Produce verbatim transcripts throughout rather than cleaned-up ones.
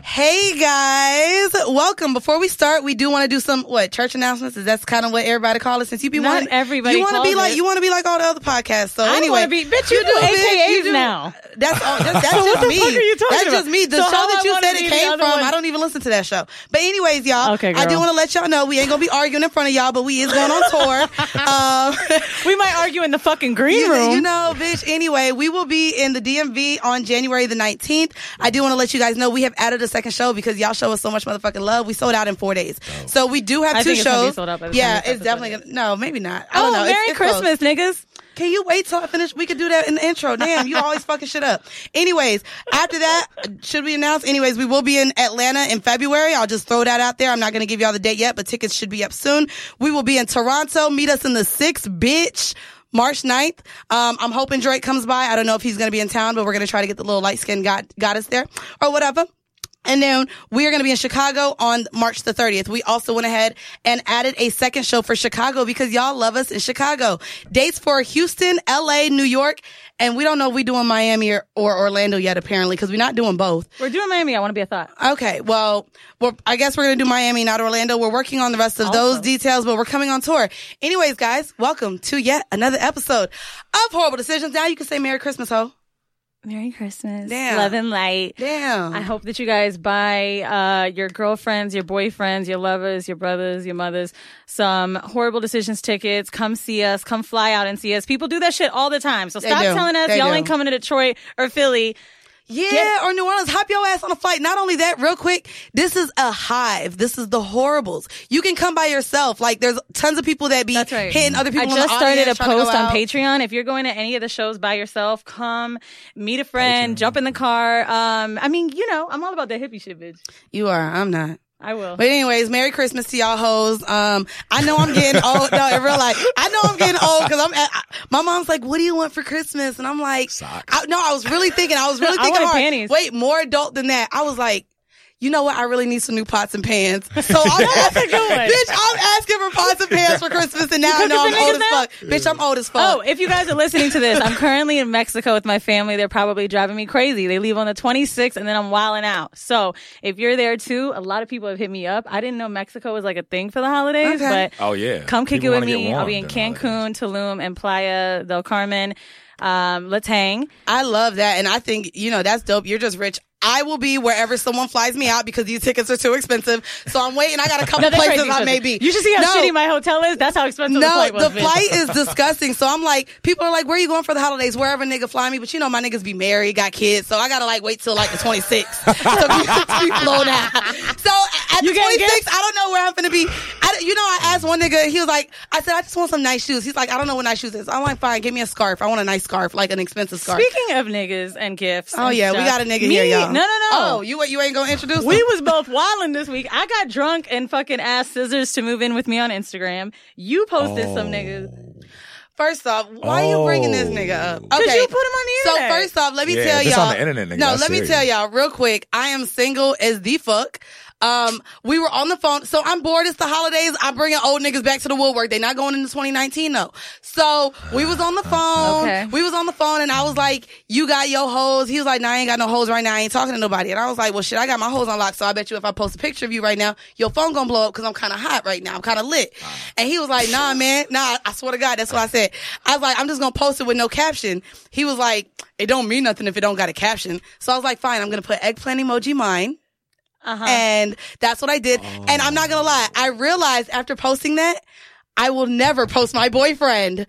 Hey guys, welcome. Before we start, we do want to do some what church announcements. Is that's kind of what everybody calls it? Since you be Not wanting, everybody you want to be calls like it. you want to be like all the other podcasts. So I anyway, want to be. Bitch, you, you do A K As do, now. That's all. That's, that's So just what the me. fuck are you talking that's about? just me. The So show how that I you wanna said be it the came other from, one? I don't even listen to that show. But anyways, y'all, Okay, I do girl. want to let y'all know we ain't gonna be arguing in front of y'all, but we is going on tour. um, We might argue in the fucking green You, room. you know, bitch. Anyway, we will be in the D M V on January the nineteenth. I do want to let you guys know we have added a second show because y'all show us so much motherfucking love. We sold out in four days. Oh. So we do have I two think it's gonna be shows. sold out by the yeah, time this it's definitely episode gonna, no, maybe not. I oh, don't know. Merry it's, it's Christmas, close. niggas. Can you wait till I finish? We could do that in the intro. Damn, you always fucking shit up. Anyways, after that, should we announce? Anyways, we will be in Atlanta in February. I'll just throw that out there. I'm not going to give y'all the date yet, but tickets should be up soon. We will be in Toronto. Meet us in the sixth, bitch. March ninth. Um, I'm hoping Drake comes by. I don't know if he's going to be in town, but we're going to try to get the little light-skinned god- goddess there or whatever. And then we are going to be in Chicago on March the thirtieth. We also went ahead and added a second show for Chicago because y'all love us in Chicago. Dates for Houston, L A, New York, and we don't know if we're doing Miami or, or Orlando yet, apparently, because we're not doing both. We're doing Miami. I want to be a thought. Okay, well, we're, I guess we're going to do Miami, not Orlando. We're working on the rest of Also. those details, but we're coming on tour. Anyways, guys, welcome to yet another episode of Horrible Decisions. Now you can say Merry Christmas, ho. Merry Christmas. Damn. Love and light. Damn. I hope that you guys buy uh, your girlfriends, your boyfriends, your lovers, your brothers, your mothers some Horrible Decisions tickets. Come see us. Come fly out and see us. People do that shit all the time. So They stop do. telling us They y'all do. ain't coming to Detroit or Philly. Yeah, Get- or New Orleans. Hop your ass on a flight. Not only that, real quick, this is a hive. This is the Horribles. You can come by yourself. Like, there's tons of people that be That's right. hitting other people I in just the started a audience, trying to go post on out. Patreon. If you're going to any of the shows by yourself, come meet a friend, jump in the car. Um, I mean, you know, I'm all about that hippie shit, bitch. You are. I'm not. I will. But anyways, Merry Christmas to y'all hoes. Um, I know I'm getting old. No, in real life, I know I'm getting old because I'm. At, I, my mom's like, "What do you want for Christmas?" And I'm like, Socks. I, "No, I was really thinking. I was really I thinking wanted hard. panties. Wait, more adult than that. I was like, you know what? I really need some new pots and pans. So I'm That's a good one. bitch, I'm asking for pots and pans for Christmas, and now I cooking know I'm for old niggas as now? fuck. Bitch, I'm old as fuck. Oh, if you guys are listening to this, I'm currently in Mexico with my family. They're probably driving me crazy. They leave on the twenty-sixth and then I'm wilding out. So if you're there too, a lot of people have hit me up. I didn't know Mexico was like a thing for the holidays, Okay. but Oh, yeah. come kick People it with wanna get me. I'll warm be in during the holidays. Cancun, Tulum, and Playa del Carmen. Um, let's hang. I love that, and I think you know that's dope. You're just rich. I will be wherever someone flies me out because these tickets are too expensive. So I'm waiting. I got a couple No, they're places crazy I may expensive. be. You should see how no, shitty my hotel is. That's how expensive the No, flight was. the bitch. flight is disgusting. So I'm like, people are like, where are you going for the holidays? Wherever nigga fly me. But you know, my niggas be married, got kids. So I got to like wait till like the twenty-sixth to be, to be flown out. So at You the getting twenty-sixth, I don't know where I'm going to be. I, you know, I asked one nigga, he was like, I said, I just want some nice shoes. He's like, I don't know what nice shoes is. I'm like, fine, give me a scarf. I want a nice scarf, like an expensive scarf. Speaking of niggas and gifts. Oh and yeah, we stuff, got a nigga me, here, y'all. No, no, no. Oh, you you ain't gonna introduce We him? was both wilding this week. I got drunk and fucking asked Scissors to move in with me on Instagram. You posted some niggas. First off, why are you bringing this nigga up? Because you put him on the So internet. first off, let me Yeah, tell if it's y'all. on the internet, nigga, no, that's let me serious. tell y'all real quick. I am single as the fuck. Um, we were on the phone. So I'm bored. It's the holidays. I'm bringing old niggas back to the woodwork. They not going into twenty nineteen though. So we was on the phone. Okay. We was on the phone and I was like, you got your hoes. He was like, nah, I ain't got no hoes right now. I ain't talking to nobody. And I was like, well shit, I got my hoes on lock. So I bet you if I post a picture of you right now, your phone gonna blow up because I'm kind of hot right now. I'm kind of lit. And he was like, nah, man. Nah, I swear to God, that's what I said. I was like, I'm just gonna post it with no caption. He was like, it don't mean nothing if it don't got a caption. So I was like, fine, I'm gonna put eggplant emoji mine. Uh-huh. And that's what I did. Oh. And I'm not gonna lie, I realized after posting that, I will never post my boyfriend.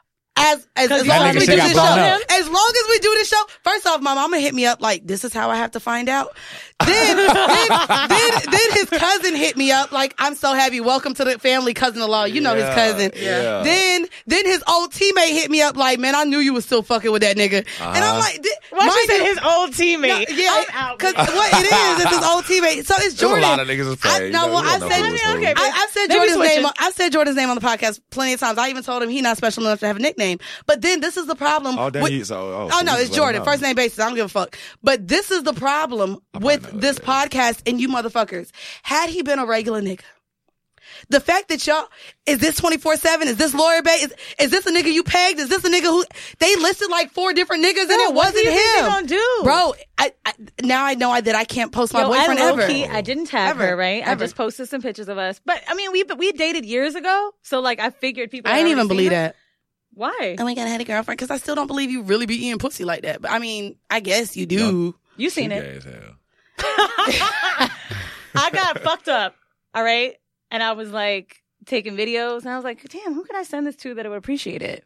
As as, as you long thought as we we do could this blow show, him? as long as we do this show. First off, my mama hit me up like, "This is how I have to find out." Then, then, then, then his cousin hit me up like, "I'm so happy. Welcome to the family, cousin-in-law. You know his Yeah, cousin." yeah. Then, then his old teammate hit me up like, "Man, I knew you was still fucking with that nigga." And I'm Uh-huh. like, thi- Why she mind said you- his old teammate? no, yeah, I'm out. because what it is is his old teammate. So it's There's a Jordan. lot of niggas that's I, playing. no, You well, know- I you don't know said, who's I mean, who. okay, I, I've said Maybe Jordan's switch name. it. On, I've said Jordan's name on the podcast plenty of times. I even told him he's not special enough to have a nickname. But then this is the problem. Oh, then with- he's- oh, oh, oh so no, we it's just let him Jordan. know. First name basis. I don't give a fuck. But this is the problem with probably know this that. podcast and you motherfuckers. Had he been a regular nigga, the fact that y'all, is this twenty-four seven? Is this lawyer bay? Is, is this a nigga you pegged? Is this a nigga who, they listed like four different niggas and Bro, it what wasn't do you him. think they gonna do? Bro, I, I, now I know I, that I can't post my Yo, boyfriend I ever. low-key, I didn't tag Ever. her, right? I Ever. just posted some pictures of us. But, I mean, we we dated years ago, so, like, I figured people I had didn't already even believe seen her. that. Why? Oh my God, I had a girlfriend because I still don't believe you really be eating pussy like that. But I mean, I guess you do. You seen She it. gay as hell. I got fucked up, all right? And I was, like, taking videos, and I was like, damn, who could I send this to that would appreciate it?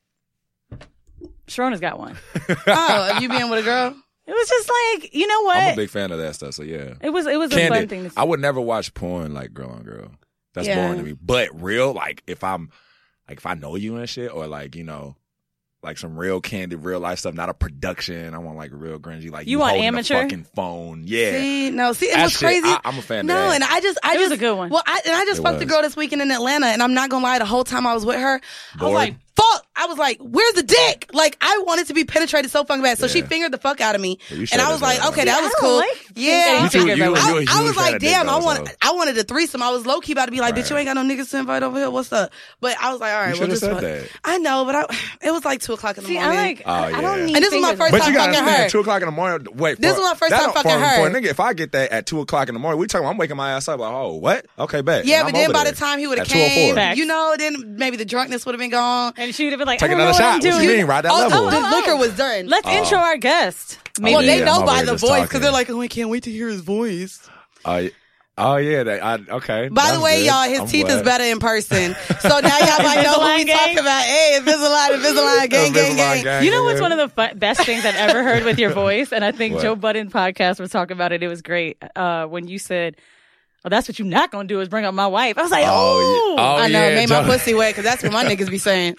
Sharona's got one. Oh, you being with a girl? It was just like, you know what? I'm a big fan of that stuff, so yeah. It was it was a Candid, fun thing to see. I would never watch porn like girl on girl. That's Yeah. boring to me. But real, like if I'm, like if I know you and shit, or like you know, like some real candid, real life stuff, not a production. I want like real grungy, like You want holding amateur? a fucking phone. Yeah, See, no, see, it That was shit, crazy. I, I'm a fan no, of that. and I just, I It just, was a good one. Well, I, and I just It fucked the was. girl this weekend in Atlanta, and I'm not gonna lie, the whole time I was with her, I was Bored? like, fuck. I was like, where's the dick? Like, I wanted to be penetrated so fucking bad. So she Yeah. fingered the fuck out of me, Yeah, you and showed I us was like, that. okay, See, that I was don't cool. like yeah, You too- fingers you- that way. you a I, huge I was fan like, of dick damn, I though, want, so- I wanted a threesome. I was low key about to be like, bitch, you Right. ain't got no niggas to invite over here. What's up? But I was like, all right, You well, should've just said fuck. that. I know, but I, it was like two o'clock in the See, morning. I like, Oh, I, I don't yeah. need And this was my fingers. first But time you gotta fucking understand, her. two o'clock in the morning. Wait, This for, was my first that time don't- fucking for, her. For a nigga, if I get that at two o'clock in the morning, we talking. I'm waking my ass up like, oh, what? Okay, bet. Yeah, And but I'm then over by there the time he would have at two oh four. came, Facts. you know, then maybe the drunkenness would have been gone. And she would have been like, Take I don't another know shot. what I'm What doing. you mean? Ride that Oh, level. oh, the liquor was done. Let's intro our guest. Maybe. well, they yeah, know I'm by over the here just voice because talking. they're like, oh, I can't wait to hear his voice. Uh, oh yeah, that, I, okay. By That's the way, good. y'all, his I'm teeth is glad. better in person. So now y'all might know who we Invisalign gang? talking about. Hey, Invisalign, Invisalign, gang, gang, Invisalign gang. You know what's one of the fu- best things I've ever heard with your voice? And I think What? Joe Budden podcast was talking about it. It was great. Uh, when you said, oh, that's what you're not going to do is bring up my wife. I was like, Oh, oh. yeah. Oh, I know, yeah, made Joe. my pussy wet because that's what my niggas be saying.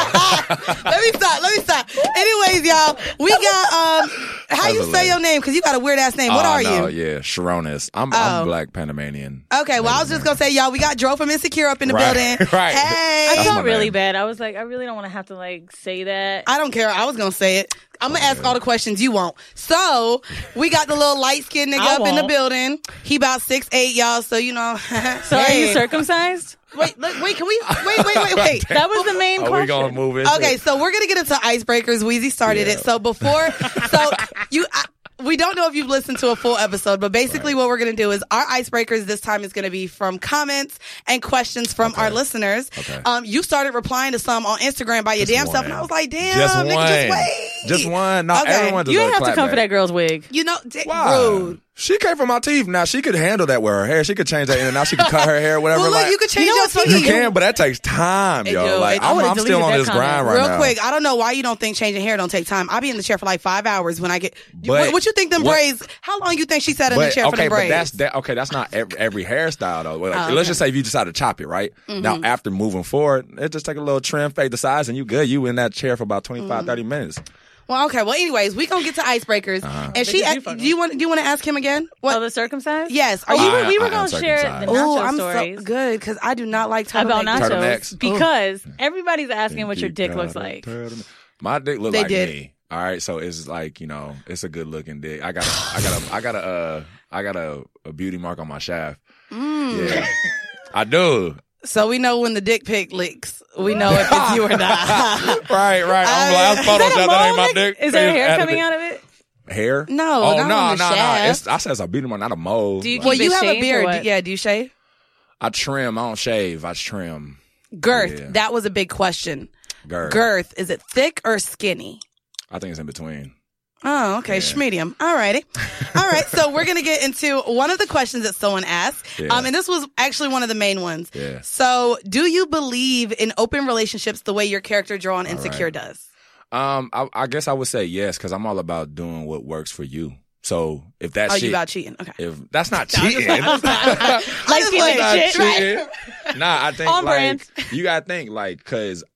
let me stop. Let me stop. Anyways, y'all, we got um, how you say hilarious. your name? Because you got a weird ass name. What Oh, are no, you? Yeah, Sharonis. I'm, Oh. I'm Black Panamanian. Okay, well, I was just gonna say, y'all, we got Dro from Insecure up in the Right, building. right. Hey, I That's felt my really name. bad. I was like, I really don't want to have to like say that. I don't care. I was gonna say it. I'm gonna ask all the questions you won't. So we got the little light skinned nigga I up in the won't. building. He about six eight, y'all. So you know. So are Hey. you circumcised? Wait, look, wait. Can we? Wait, wait, wait, wait. That was the main Are we question. gonna move it? Okay, so we're gonna get into icebreakers. Weezy started Yeah. it. So before, so you, I, we don't know if you've listened to a full episode, but basically what we're gonna do is our icebreakers this time is gonna be from comments and questions from Okay. our listeners. Okay. Um, you started replying to some on Instagram by your Just damn one. self, and I was like, damn, Just nigga, one. just wait. Just one. Not Okay. everyone You deserves didn't have to clap come for back. that girl's wig. You know, d- Why? rude. She came for my teeth. Now she could handle that with her hair. She could change that in and out. She could cut her hair, whatever. Well, look, like, you could change You know your what's funny? teeth. You can, but that takes time, It yo. do. Like It- I I'm, would've I'm still deleted on that this comment. grind right Real now. quick, I don't know why you don't think changing hair don't take time. I be in the chair for like five hours when I get. But- what, what you think them what- braids? How long you think she sat in the But chair for okay, them but braids? that's that. Okay, that's not every, every hairstyle though. Like, Oh, Let's okay. just say if you decide to chop it, right? Mm-hmm. Now after moving forward, it just take a little trim, fade the size, and you good. You in that chair for about twenty-five, Mm. thirty minutes. Well, okay. Well, anyways, we gonna get to icebreakers. Uh-huh. And she, Because you do fucking- you want? Do you want to ask him again? What? Oh, the circumcised? yes. Are Oh, we you? were, we were I- I going am to share the circumcised. Oh, nacho I'm stories so good because I do not like turtle about neck. nachos Turtlenecks. because everybody's asking what your Pinky dick looks got a like. turtle- My dick look They like did. me. All right, so it's like you know, it's a good looking dick. I got, a, I got a, I got a, uh, I got a, a beauty mark on my shaft. Mm. Yeah, I do. So we know when the dick pic leaks. We know if it's you or not. Right, right. I'm like, I Is photoshopped that, a that ain't mole, my Nick? dick. Is there Just hair added coming it. out of it? Hair? No, Oh not no, on the no, no. shaft. It's, I said it's a beauty mark, not a mole. Do you Well, keep you it have a shaved or beard. what? Yeah. Do you shave? I trim. I don't shave. I trim. Girth. Yeah. That was a big question. Girth. Girth. Is it thick or skinny? I think it's in between. Oh, okay. Yeah. Schmedium. All righty. All right. So we're going to get into one of the questions that someone asked. Yeah. Um, and this was actually one of the main ones. Yeah. So do you believe in open relationships the way your character Draw on Insecure right. does? Um, I, I guess I would say yes because I'm all about doing what works for you. So if that Oh, shit, you about cheating. Okay. if that's not I'm just cheating, playing. I'm just playing. I'm Like just skin playing. nigga shit. cheating. Nah, I think On like brand. you gotta think like because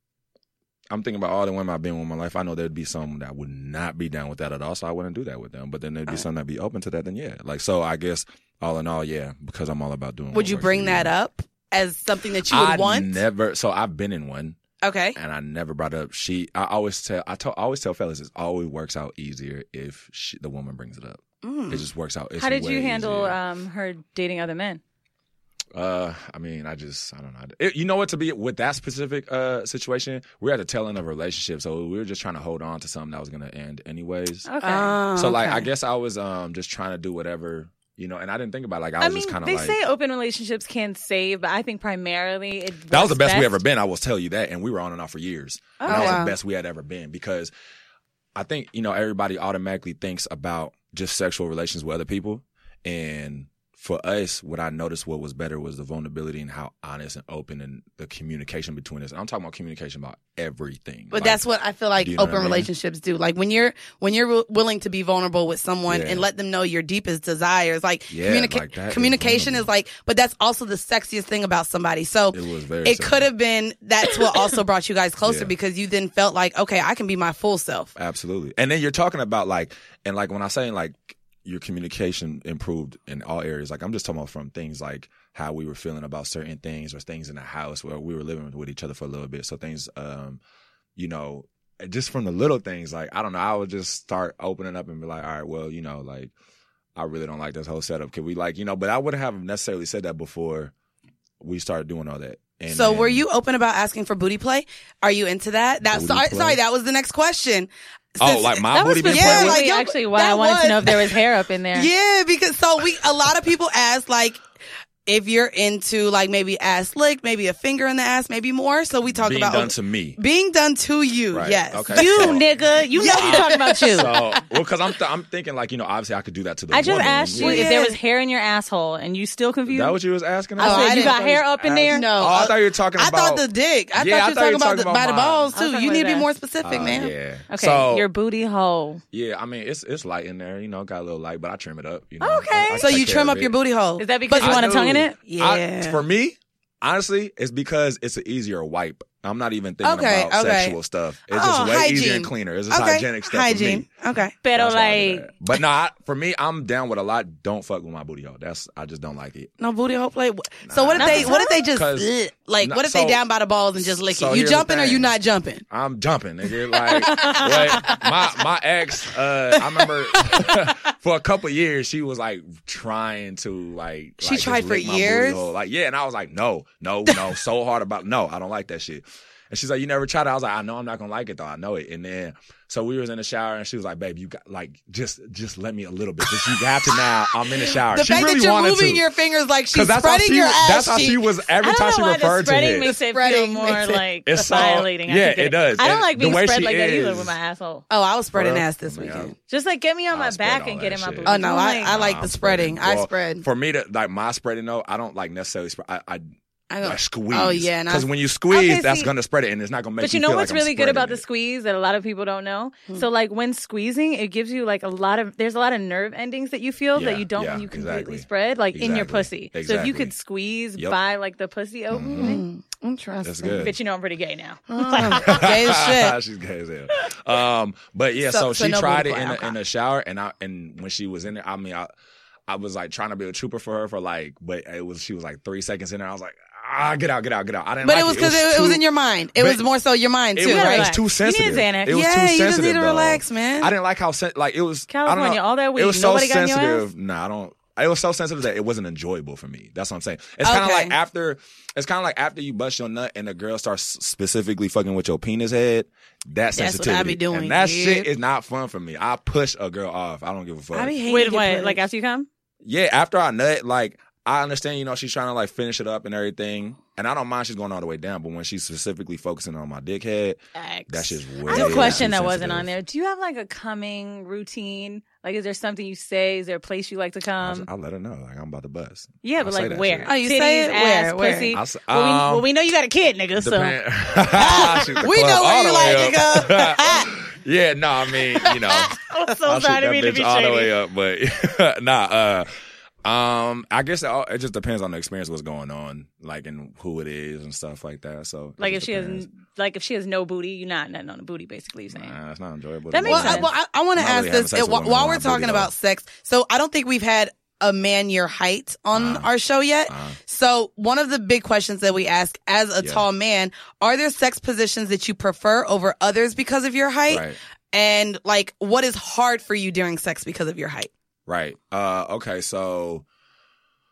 I'm thinking about all the women I've been with in my life. I know there'd be some that would not be down with that at all, so I wouldn't do that with them. But then there'd be Alright. some that'd be open to that. Then yeah, like so. I guess all in all, yeah, because I'm all about doing. Would what you works bring for that you. up as something that you would I want? never. So I've been in one. Okay. And I never brought up she. I always tell. I, tell, I always tell fellas it always works out easier if she, the woman brings it up. Mm. It just works out. It's How did you way handle easier. um, her dating other men? Uh, I mean, I just, I don't know. It, you know what? To be with that specific uh situation, we're at the tail end of a relationship, so we were just trying to hold on to something that was gonna end anyways. Okay. Oh, so like, okay. I guess I was um just trying to do whatever, you know, and I didn't think about it. Like I was I mean, just kind of they like, say open relationships can save, but I think primarily it that was the best, best we ever been. I will tell you that, and we were on and off for years. And that Oh, was wow. the best we had ever been because I think you know everybody automatically thinks about just sexual relations with other people, and for us, what I noticed what was better was the vulnerability and how honest and open and the communication between us. And I'm talking about communication about everything. But Like, that's what I feel like do you know open what I mean? relationships do. Like when you're when you're wi- willing to be vulnerable with someone Yeah. and let them know your deepest desires. Like, Yeah, communica- like that is communication is, vulnerable. like, but that's also the sexiest thing about somebody. So It was very it sexy. could have been that's what also brought you guys closer Yeah. because you then felt like, okay, I can be my full self. Absolutely. And then you're talking about like, and like when I say like your communication improved in all areas, like I'm just talking about from things like how we were feeling about certain things or things in the house where we were living with each other for a little bit. So things, um, you know, just from the little things, like, I don't know, I would just start opening up and be like, all right, well, you know, like, I really don't like this whole setup. Can we like, you know, but I wouldn't have necessarily said that before we started doing all that. And So then- were you open about asking for booty play? Are you into that? That's Booty sorry, play? sorry, that was the next question. Oh, Since- like my That was booty being Yeah, played with? like, yo, actually why that I wanted was- to know if there was hair up in there. Yeah, because so we a lot of people ask like if you're into like maybe ass lick, maybe a finger in the ass, maybe more. So we talk Being about done to me. being done to you. Right, Yes. okay. You So- nigga, you know we talking about you. So, well, because I'm th- I'm thinking like, you know, obviously I could do that to the I just woman. asked you Yeah. if there was hair in your asshole, and you still confused. That what you was asking? I Oh, said I you didn't got know hair you up in there. No, Oh, I thought you were talking I about. thought the dick. I Yeah, I thought you were thought you talking were about the talking by the about balls mine. I too. was You talking need to be about more that. specific, Uh, man. Yeah. Okay, So, your booty hole. yeah, I mean it's it's light in there. You know, got a little light, but I trim it up. You know. Okay. I- I So take you care trim of up your it. booty hole. Is that because But you I want a do. tongue in it? I- Yeah. for me, honestly, it's because it's an easier wipe. I'm not even thinking Okay, about okay. sexual stuff. It's Oh, just way easier hygiene. and cleaner. It's just Okay. hygienic stuff Hygiene. for me. Okay. Pero That's why I do like, that. But no, I, for me, I'm down with a lot. Don't fuck with my booty hole. That's I just don't like it. No booty hole play. So what if Nah. they what if they just 'Cause- ugh, like no, what if they so- down by the balls and just lick so it? You here's the jumping or thing. you not jumping? I'm jumping, nigga. Like, what, my my ex, uh, I remember for a couple years she was like trying to like. She like, tried just for lick my booty years? hole. Like, yeah, and I was like, no, no, no, so hard about no, I don't like that shit. And she's like, you never tried it? I was like, I know I'm not gonna like it though. I know it. And then so we was in the shower and she was like, babe, you got like just just let me a little bit. Just you got to now. I'm in the shower. The she fact really that you're wanted moving to. your fingers like she's 'Cause that's how spreading she your was- ass That's how cheeks. she was every I time don't she know why the referred to spreading it. makes it feel Spreading more makes it- like It's so- violating. I yeah, think it does. I don't And like being the way spread she like that either is- with my asshole. Oh, I was spreading Well, ass this I mean, weekend. Just like get me on I'll my spread back all and get that in my shit. booty. Oh no, I, Like, I like Nah, the I'm spreading. I Well, spread. For me to like my spreading though, I don't like necessarily spread. I, I I go, like squeeze. Oh yeah, and I, Because when you squeeze, Okay, that's see- gonna spread it, and it's not gonna make. But you me know feel what's like I'm really good about spreading the it. squeeze that a lot of people don't know? So like when squeezing, it gives you like a lot of there's a lot of nerve endings that you feel Yeah, that you don't yeah, when you completely exactly. spread, like in your Exactly, pussy. So if exactly. you could squeeze Yep. by like the pussy opening, Mm, interesting. That's good. bitch, you know I'm pretty gay now. Oh, gay as shit. She's gay as hell. Um, but yeah, So- so, so she no tried booty it in, play, the, okay. in the shower, and I and when she was in there, I mean, I, I was like trying to be a trooper for her for like, but it was she was like three seconds in there. I was like, ah, get out, get out, get out. I didn't. But like it was because it, it was in your mind. It but- was more so your mind It too, was, gotta right? it was relax. too You need sensitive. Xanax. It was Yeah, too you just sensitive. need to though. relax, man. I didn't like how sen- like it was. I California, don't know, all that weed, It was so nobody got in your sensitive. Nah, I don't. It was so sensitive that it wasn't enjoyable for me. That's what I'm saying. It's kind of Okay. like after. It's kind of like after you bust your nut and the girl starts specifically fucking with your penis head. That That's what I sensitivity. be doing, and that yeah. shit is not fun for me. I push a girl off. I don't give a fuck. I be hating Wait, to get what? pushed. Like after you come? Yeah, after I nut, like I understand, you know, she's trying to like finish it up and everything, and I don't mind she's going all the way down. But when she's specifically focusing on my dickhead, that's just way. I have a question too that wasn't on sensitive. there. Do you have like a coming routine? Like, is there something you say? Is there a place you like to I, come? I let her know, like I'm about to bust. yeah, I but say like that where? shit. Oh, you say it? Titties, Where? ass, Where? pussy. I s- well, we, um, well, we know you got a kid, nigga. So Depend- Shoot the We club know where all you the like way to up. go. Yeah, no, I mean, you know, I'm so I'll shoot sorry to that me to bitch be all the shady. way up, but nah, uh, um, I guess it, all, it just depends on the experience, what's going on, like, and who it is and stuff like that. So, it Like if just she depends. has, like if she has no booty, you're not nutting on a booty. Basically, you're saying. Nah, it's not enjoyable. That to me. makes Well, I, sense. well, I, I want to I'm not ask really having this sex uh, with while, women while on we're my talking booty, about though. sex. So I don't think we've had a man your height on Uh-huh. our show yet. Uh-huh. So one of the big questions that we ask as a Yeah. tall man, are there sex positions that you prefer over others because of your height? Right. And like, what is hard for you during sex because of your height? Right. Uh, okay. So,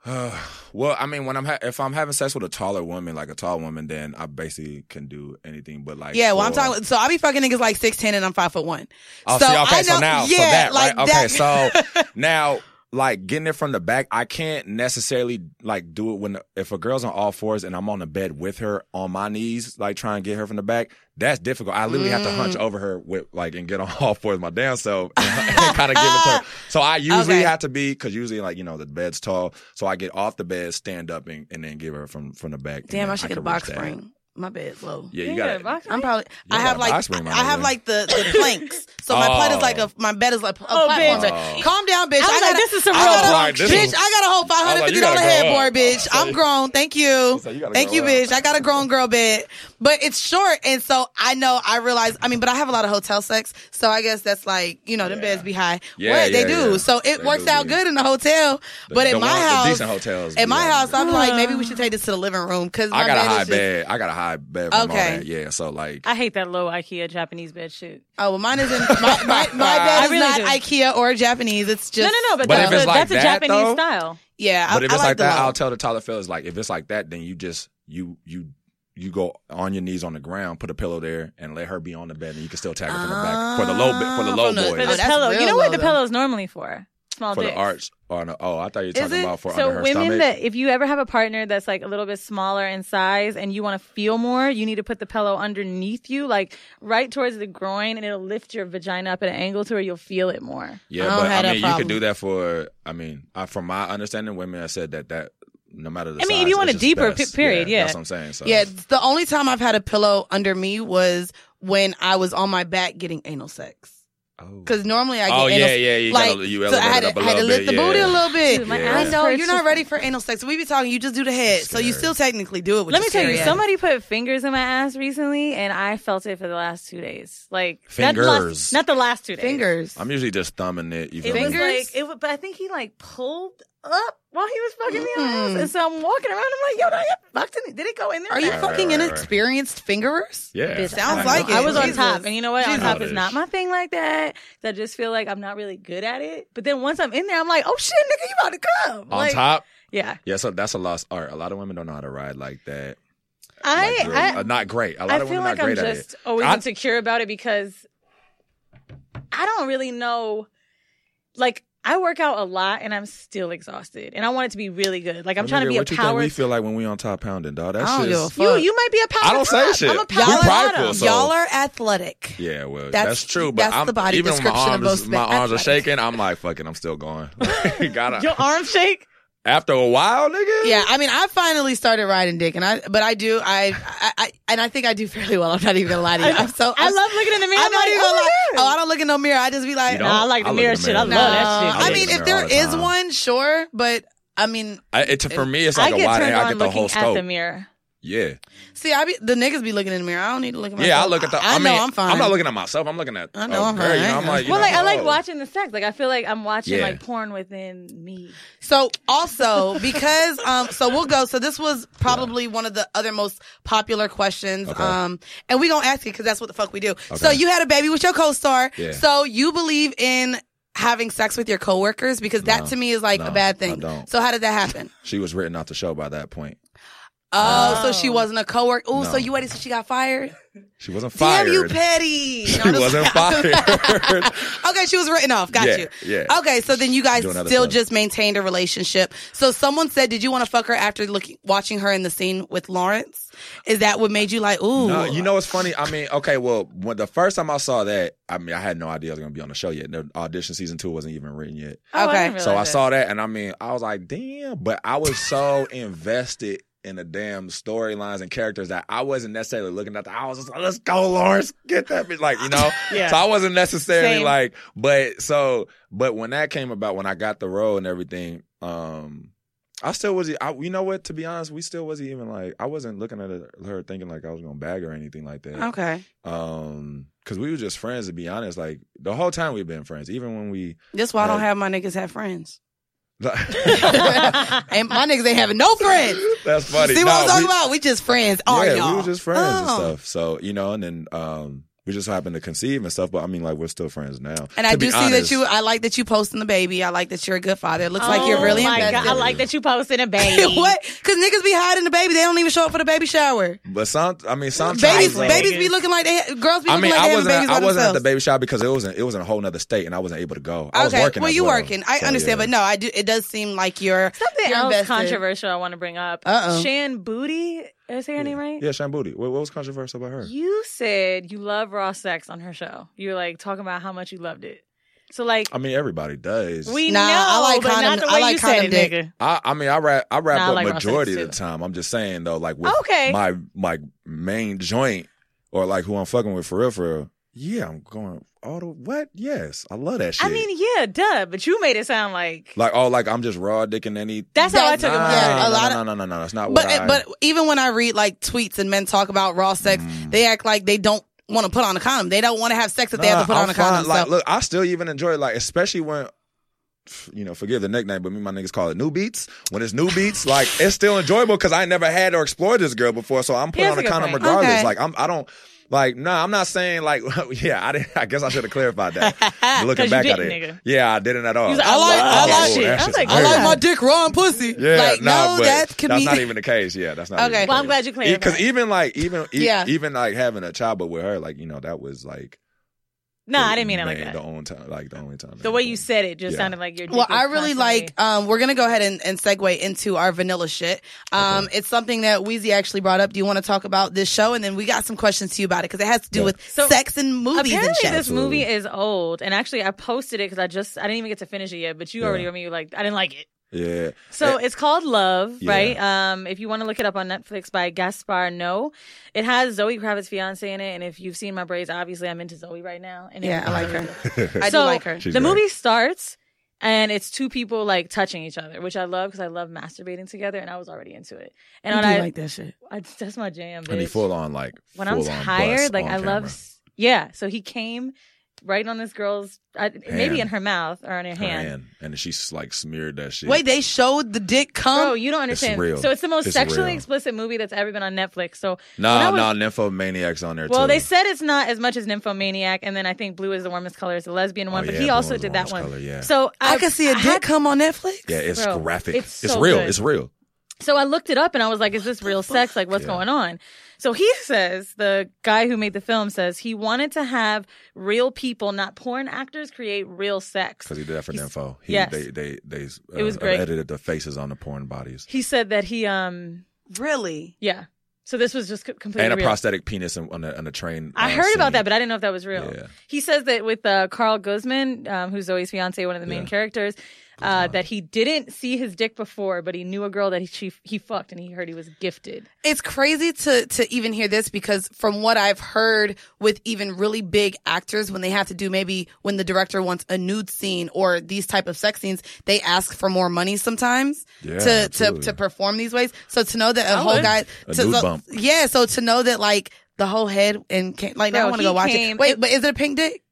Well, I mean, when I'm ha- if I'm having sex with a taller woman, like a tall woman, then I basically can do anything. But like, Yeah, well, for, I'm talking. So I be fucking niggas like six ten and I'm five foot one. Oh, so see, okay, I know, so now, yeah, so that, like right? Okay, that. so now, like getting it from the back, I can't necessarily like do it when if a girl's on all fours and I'm on the bed with her on my knees, like trying to get her from the back. That's difficult. I literally mm. have to hunch over her with like and get on all fours my damn self and, and kind of give it to her. So I usually Okay. have to be because usually like you know the bed's tall, so I get off the bed, stand up, and, and then give her from from the back. Damn, I should get a can box reach that. spring. My bed's low. Yeah, you Yeah, got box it. I'm probably. You I have got a like. box spring, my I have nigga. like the, the planks. So my butt is like a. My bed is like a Oh, platform. bitch. bed. Calm down, bitch. I was I like, got this is some I real got a- Right, this Bitch, is- I got a whole five I was hundred like, fifty you dollar gotta grow headboard, up. bitch. I was I'm like- grown. Thank you. like, you gotta Thank grow you, up. bitch. I got a grown girl bed, but it's short, and so I know. I realize. I mean, but I have a lot of hotel sex, so I guess that's like you know, them Yeah. beds be high. Yeah, what they yeah, do, yeah. so it They works do out be. good in the hotel. The- but the in my one- the house, decent hotels in be my like- house, I'm like, maybe we should take this to the living room because I got a high is just, bed. I got a high bed from Okay. all that. Yeah, so like. I hate that low IKEA Japanese bed shit. Oh well, mine isn't. My, my, my bed I is really not do. IKEA or Japanese. It's just no, no, no. But, But that's, if it's a, like that's a that, Japanese though, style. yeah. But I, if it's I like the that, low. I'll tell the taller fellas like, if it's like that, then you just you you you go on your knees on the ground, put a pillow there, and let her be on the bed, and you can still tag her from the back for the low bit for the low From the- For boys the Oh, that's pillow. real You know what low, the though. pillow is normally for? Small for dicks. the arch. Or no, oh, I thought you were Is talking it? about for So under her women stomach. that if you ever have a partner that's like a little bit smaller in size and you want to feel more, you need to put the pillow underneath you, like right towards the groin, and it'll lift your vagina up at an angle to where you'll feel it more. yeah, I don't but have I that mean, you problem. could do that for. I mean, uh, from my understanding, women have said that that no matter the I mean, if size, you want it's a just deeper best. pe- period, yeah. that's what I'm saying. So Yeah, the only time I've had a pillow under me was when I was on my back getting anal sex. Oh. Because normally I get Oh, anal yeah, yeah, you like, gotta- you so I had, elevated to, up a had to little lift bit, the booty yeah. a little bit. Dude, my Yeah. I ass know hurts you're just- not ready for anal sex. So we be talking, you just do the head. So you Scary. still technically do it. With Let your me tell you, scary ass. somebody put fingers in my ass recently, and I felt it for the last two days. Like not the Fingers. last- not the last two days. Fingers. I'm usually just thumbing it. You feel It was me? Fingers? like it, was, but I think he like pulled up while he was fucking me in the Mm. ass, and so I'm walking around. I'm like, yo, did I get fucked in it? Did it go in there? Are you Right, fucking right, right, inexperienced fingerers? Yeah, Bitch, Sounds I- like it. I was on Jesus. top, and you know what? On Jesus. top is not my thing like that. 'Cause I just feel like I'm not really good at it. But then once I'm in there, I'm like, oh shit, nigga, you about to come on like, top. Yeah, Yeah, so that's a lost art. A lot of women don't know how to ride like that. I, Like, real- I, uh, not great. A lot I of feel women like not I'm great at just it. always I- insecure about it because I don't really know. Like, I work out a lot and I'm still exhausted, and I want it to be really good. Like, I'm Well, trying to nigga, be a what you think power. we feel like when we on top pounding, dog. That's I don't give a just fuck. You, you might be a power. I don't say top. shit. I'm a We power prideful, bottom. so- Y'all are athletic. yeah. Well, That's- that's, true. But that's I'm, the body even when my description of arms, most my arms are athletic. shaking. I'm like, fuck it, I'm still going. Gotta, Your arm shake. after a while, nigga. Yeah, I mean, I finally started riding dick, and I, but I do, I, I, I and I think I do fairly well. I'm not even gonna lie to you. I'm so, I I'm, love looking in the mirror. I'm I'm not like, even oh gonna my lie. God. Oh, I don't look in no mirror. I just be like, You nah. don't? Nah, I like the I look mirror in the shit. I mirror. love that shit. I I look mean, in the if mirror there all the is time. one, sure, but I mean, I, it, for me, it's I like a get wide. turned I on get the looking whole at scope. the mirror. Yeah, see, I be the niggas be looking in the mirror. I don't need to look at myself. yeah. I look at the. I, I, know mean, I'm fine. I'm not looking at myself. I'm looking at. I know oh, I'm girl, fine. You know, I'm like, you Well, know, like I like oh. watching the sex. Like I feel like I'm watching Yeah. like porn within me. So also because um so we'll go. So this was probably one of the other most popular questions. Okay. Um and we gonna ask it because that's what the fuck we do. So you had a baby with your co-star. Yeah. So you believe in having sex with your coworkers because that No. to me is like No, a bad I thing. don't. So how did that happen? She was written out the show by that point. Oh, so Oh. she wasn't a coworker. Oh, No. so you waited till she got fired? She wasn't fired. Damn, you petty. She No, I'm just- wasn't fired. Okay, she was written off. Got Yeah, you. yeah. Okay, so then you guys Doing other still stuff. just maintained a relationship. So someone said, did you want to fuck her after looking, watching her in the scene with Lawrence? Is that what made you like, ooh? No, you know what's funny? I mean, okay, well, when the first time I saw that, I mean, I had no idea I was gonna be on the show yet. The audition season two wasn't even written yet. Oh, I Okay. didn't So I realize that. saw that, and I mean, I was like, damn. But I was so invested in the damn storylines and characters that I wasn't necessarily looking at the, I was just like, let's go, Lawrence, get that bitch. Like, you know? Yeah. So I wasn't necessarily Same. like, but so, but when that came about, when I got the role and everything, um, I still was, I, you know what, to be honest, we still wasn't even like, I wasn't looking at her thinking like I was going to bag her or anything like that. Okay. Um, cause we were just friends, to be honest. Like the whole time we've been friends, even when we, That's why I don't Right. have my niggas have friends. that's And my niggas ain't having no friends. funny. See what No, I'm talking we- about? We just friends. Are yeah, y'all? we were just friends and Oh. stuff. So, you know, and then, um, we just happened to conceive and stuff. But I mean, like we're still friends now. And to I be do see honest. that you. I like that you posting the baby. I like that you're a good father. It looks like you're really oh my invested. God, I like that you posted a baby. What? Because niggas be hiding the baby. They don't even show up for the baby shower. But some, I mean, sometimes Babies, like, babies be looking like they. Girls be I looking mean, like they I having wasn't. babies by I wasn't at themselves. the baby shower because it was in, it was in a whole nother state, and I wasn't able to go. I was Okay, working. well, as you well. working. I So, understand, yeah. but no, I do. It does seem like you're Something you're else invested. controversial I want to bring up. Uh-oh. Shan Booty, did I say her name right? Yeah, Shan Booty. What, what was controversial about her? You said you love raw sex on her show. You were like talking about how much you loved it. So like I mean, everybody does. we Nah, know, I like but condom- not the I way like you said condom it, dick. nigga. I, I mean, I wrap, I wrap Nah, I up like raw majority sex, of the too. time. I'm just saying though, like with Okay. my my main joint or like who I'm fucking with for real, for real. Yeah, I'm going all the what? Yes, I love that shit. I mean, yeah, duh, but you made it sound like like oh, like I'm just raw dicking any. that's how I took That's- it. yeah, Nah. a no, lot no, of- no, no, no, no. That's not But what I. but even when I read like tweets and men talk about raw sex, Mm. they act like they don't want to put on a condom. They don't want to have sex if they have to put Nah, on a I'm fine. condom. Like, so. look, I still even enjoy it, like, especially when, you know, forgive the nickname, but me and my niggas call it new beats. When it's new beats, like, it's still enjoyable because I never had or explored this girl before, so I'm putting Yeah, on a that's a good condom point. regardless. Okay. Like, I'm, I don't. Like, no, nah, I'm not saying like, yeah, I didn't, I guess I should have clarified that. But looking 'Cause you back at didn't, it, nigga. yeah, I didn't at all. You was like, I like- I love that like- shit. that I was shit's like, I like weird. my dick raw and pussy. Yeah, like, nah, no, but that could that's be. not even the case. Yeah, that's not. Okay. Even the Well, I'm case. glad you clarified. Because even like, even e- Yeah. even like having a child, but with her, like, you know, that was like. No, I didn't mean it like man, that. The only time, like the only time. The way you said it just Yeah. sounded like you're. Well, I really like. Um, we're gonna go ahead and, and segue into our vanilla shit. Um, Okay. it's something that Weezy actually brought up. Do you want to talk about this show? And then we got some questions to you about it because it has to do Yeah. with So, sex and movies Apparently, and shit. this Absolutely. movie is old, and actually, I posted it because I just I didn't even get to finish it yet. But you Yeah. already told me you like I didn't like it. Yeah. So Eh, it's called Love, Yeah. right? Um, if you want to look it up on Netflix by Gaspar Noé, it has Zoe Kravitz's fiance in it. And if you've seen my braids, obviously I'm into Zoe right now. And Yeah, I like her. I do so like her. She's the great. movie starts. And it's two people like touching each other, which I love because I love masturbating together, and I was already into it. And when I I, do like that shit. I, that's my jam, and he bitch. full on like When I'm full on tired, bust like on I love, camera. s- yeah. So he came right on this girl's, I, maybe Hand. in her mouth or in her, her hand. hand, and she's like smeared that shit. Wait, they showed the dick come. Bro, you don't understand. real. So it's the most It's sexually real. explicit movie that's ever been on Netflix. So when I no, was- no, nymphomaniacs on there well, too. they said it's not as much as Nymphomaniac, and then I think Blue is the Warmest Color is the lesbian one, Oh, but yeah, he Blue also is the did that Warmest one. Color, yeah. So I can see a I dick had- come on Netflix. yeah, it's Bro, graphic. it's It's, so real. good. It's real. So I looked it up and I was like, is this real sex? Like, what's Yeah. going on? So he says, the guy who made the film says he wanted to have real people, not porn actors, create real sex. Because he did that for He's- Nympho. He, yes. They they they uh, It was great. edited the faces on the porn bodies He said that he, um, Really? yeah. So this was just co- completely and a real. prosthetic penis on the on the train. I uh, heard about scene. that, but I didn't know if that was real. Yeah. He says that with uh, Carl Guzman, um, who's Zoe's fiance, one of the main Yeah. characters, uh, Guzman. that he didn't see his dick before, but he knew a girl that he she, he fucked, and he heard he was gifted. It's crazy to to even hear this because from what I've heard with even really big actors, when they have to do maybe when the director wants a nude scene or these type of sex scenes, they ask for more money sometimes Yeah, to, to absolutely. to perform these ways. So to know that a I whole would. guy, A to, nude so- bump. yeah. So to know that like the whole head and came, like now Bro, I want to he go watch came- it. Wait, it- but is it a pink dick?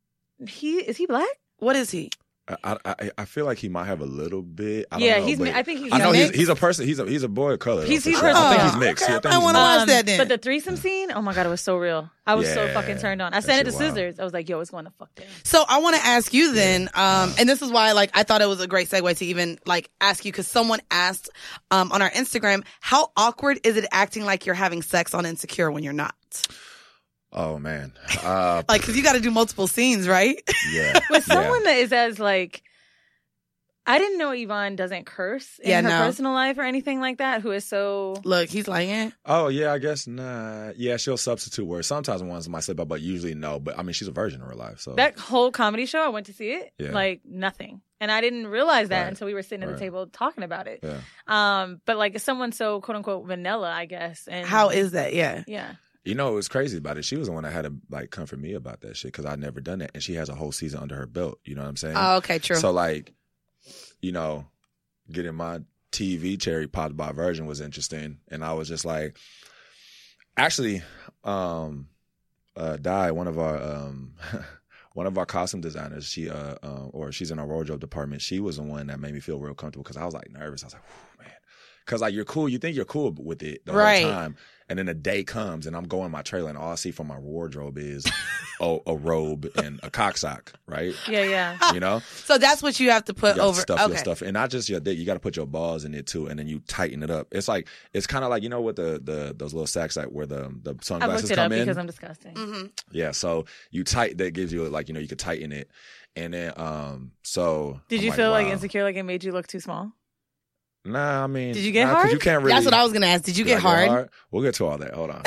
He is he black? What is he? I, I I feel like he might have a little bit. I don't Yeah, know, he's but mi- I think he's I know mixed. he's he's a person. He's a he's a boy of color. though, He's- for he's sure. I person. think he's Oh, mixed. okay. Yeah, I think I he's wanna mixed. watch that then. But the threesome scene, oh my god, it was so real. I was so Yeah. fucking turned on. I That sent it shit to wild. Scissors. I was like, yo, it's going to fuck down. So I want to ask you then, um, and this is why, like, I thought it was a great segue to even like ask you because someone asked um, on our Instagram, how awkward is it acting like you're having sex on Insecure when you're not? Oh man, uh, Like, because you got to do multiple scenes, right? yeah, With yeah. someone that is as like, I didn't know Yvonne doesn't curse in Yeah, her no. personal life or anything like that. Who is so Look, he's like, eh. Oh yeah, I guess nah. Yeah, she'll substitute words. Sometimes ones might slip up, but usually no. But I mean, she's a virgin in real life, so that whole comedy show. I went to see it, Yeah. like nothing, and I didn't realize that Right. until we were sitting at Right. the table talking about it. yeah. Um, but like someone so quote unquote vanilla, I guess. And How is that? Yeah. yeah. You know, it was crazy about it. She was the one that had to like come for me about that shit because I'd never done that, and she has a whole season under her belt. You know what I'm saying? Oh, okay, true. So like, you know, getting my T V cherry popped by Virgin was interesting, and I was just like, actually, um, uh, Di, one of our um, one of our costume designers, she uh, uh, or she's in our wardrobe department. She was the one that made me feel real comfortable because I was like nervous. I was like, whew, man, Cause like you're cool, you think you're cool with it the Right. whole time, and then a day comes and I'm going in my trailer and all I see from my wardrobe is a, a robe and a cock sock, right? Yeah, yeah. You know, So that's what you have to put you gotta over. stuff Okay. your stuff, and not just your dick. You got to put your balls in it too, and then you tighten it up. It's like it's kind of like you know what the the those little sacks like where the the I sunglasses looked it up come in. because I'm disgusting. Mm-hmm. Yeah, so you tight that gives you like you know you could tighten it, and then um so Did I'm you feel like wow. insecure, like it made you look too small? Nah, I mean, Did you get nah, 'cause hard? You can't really. That's what I was gonna ask. Did you Did get I hard? We'll get to all that. Hold on.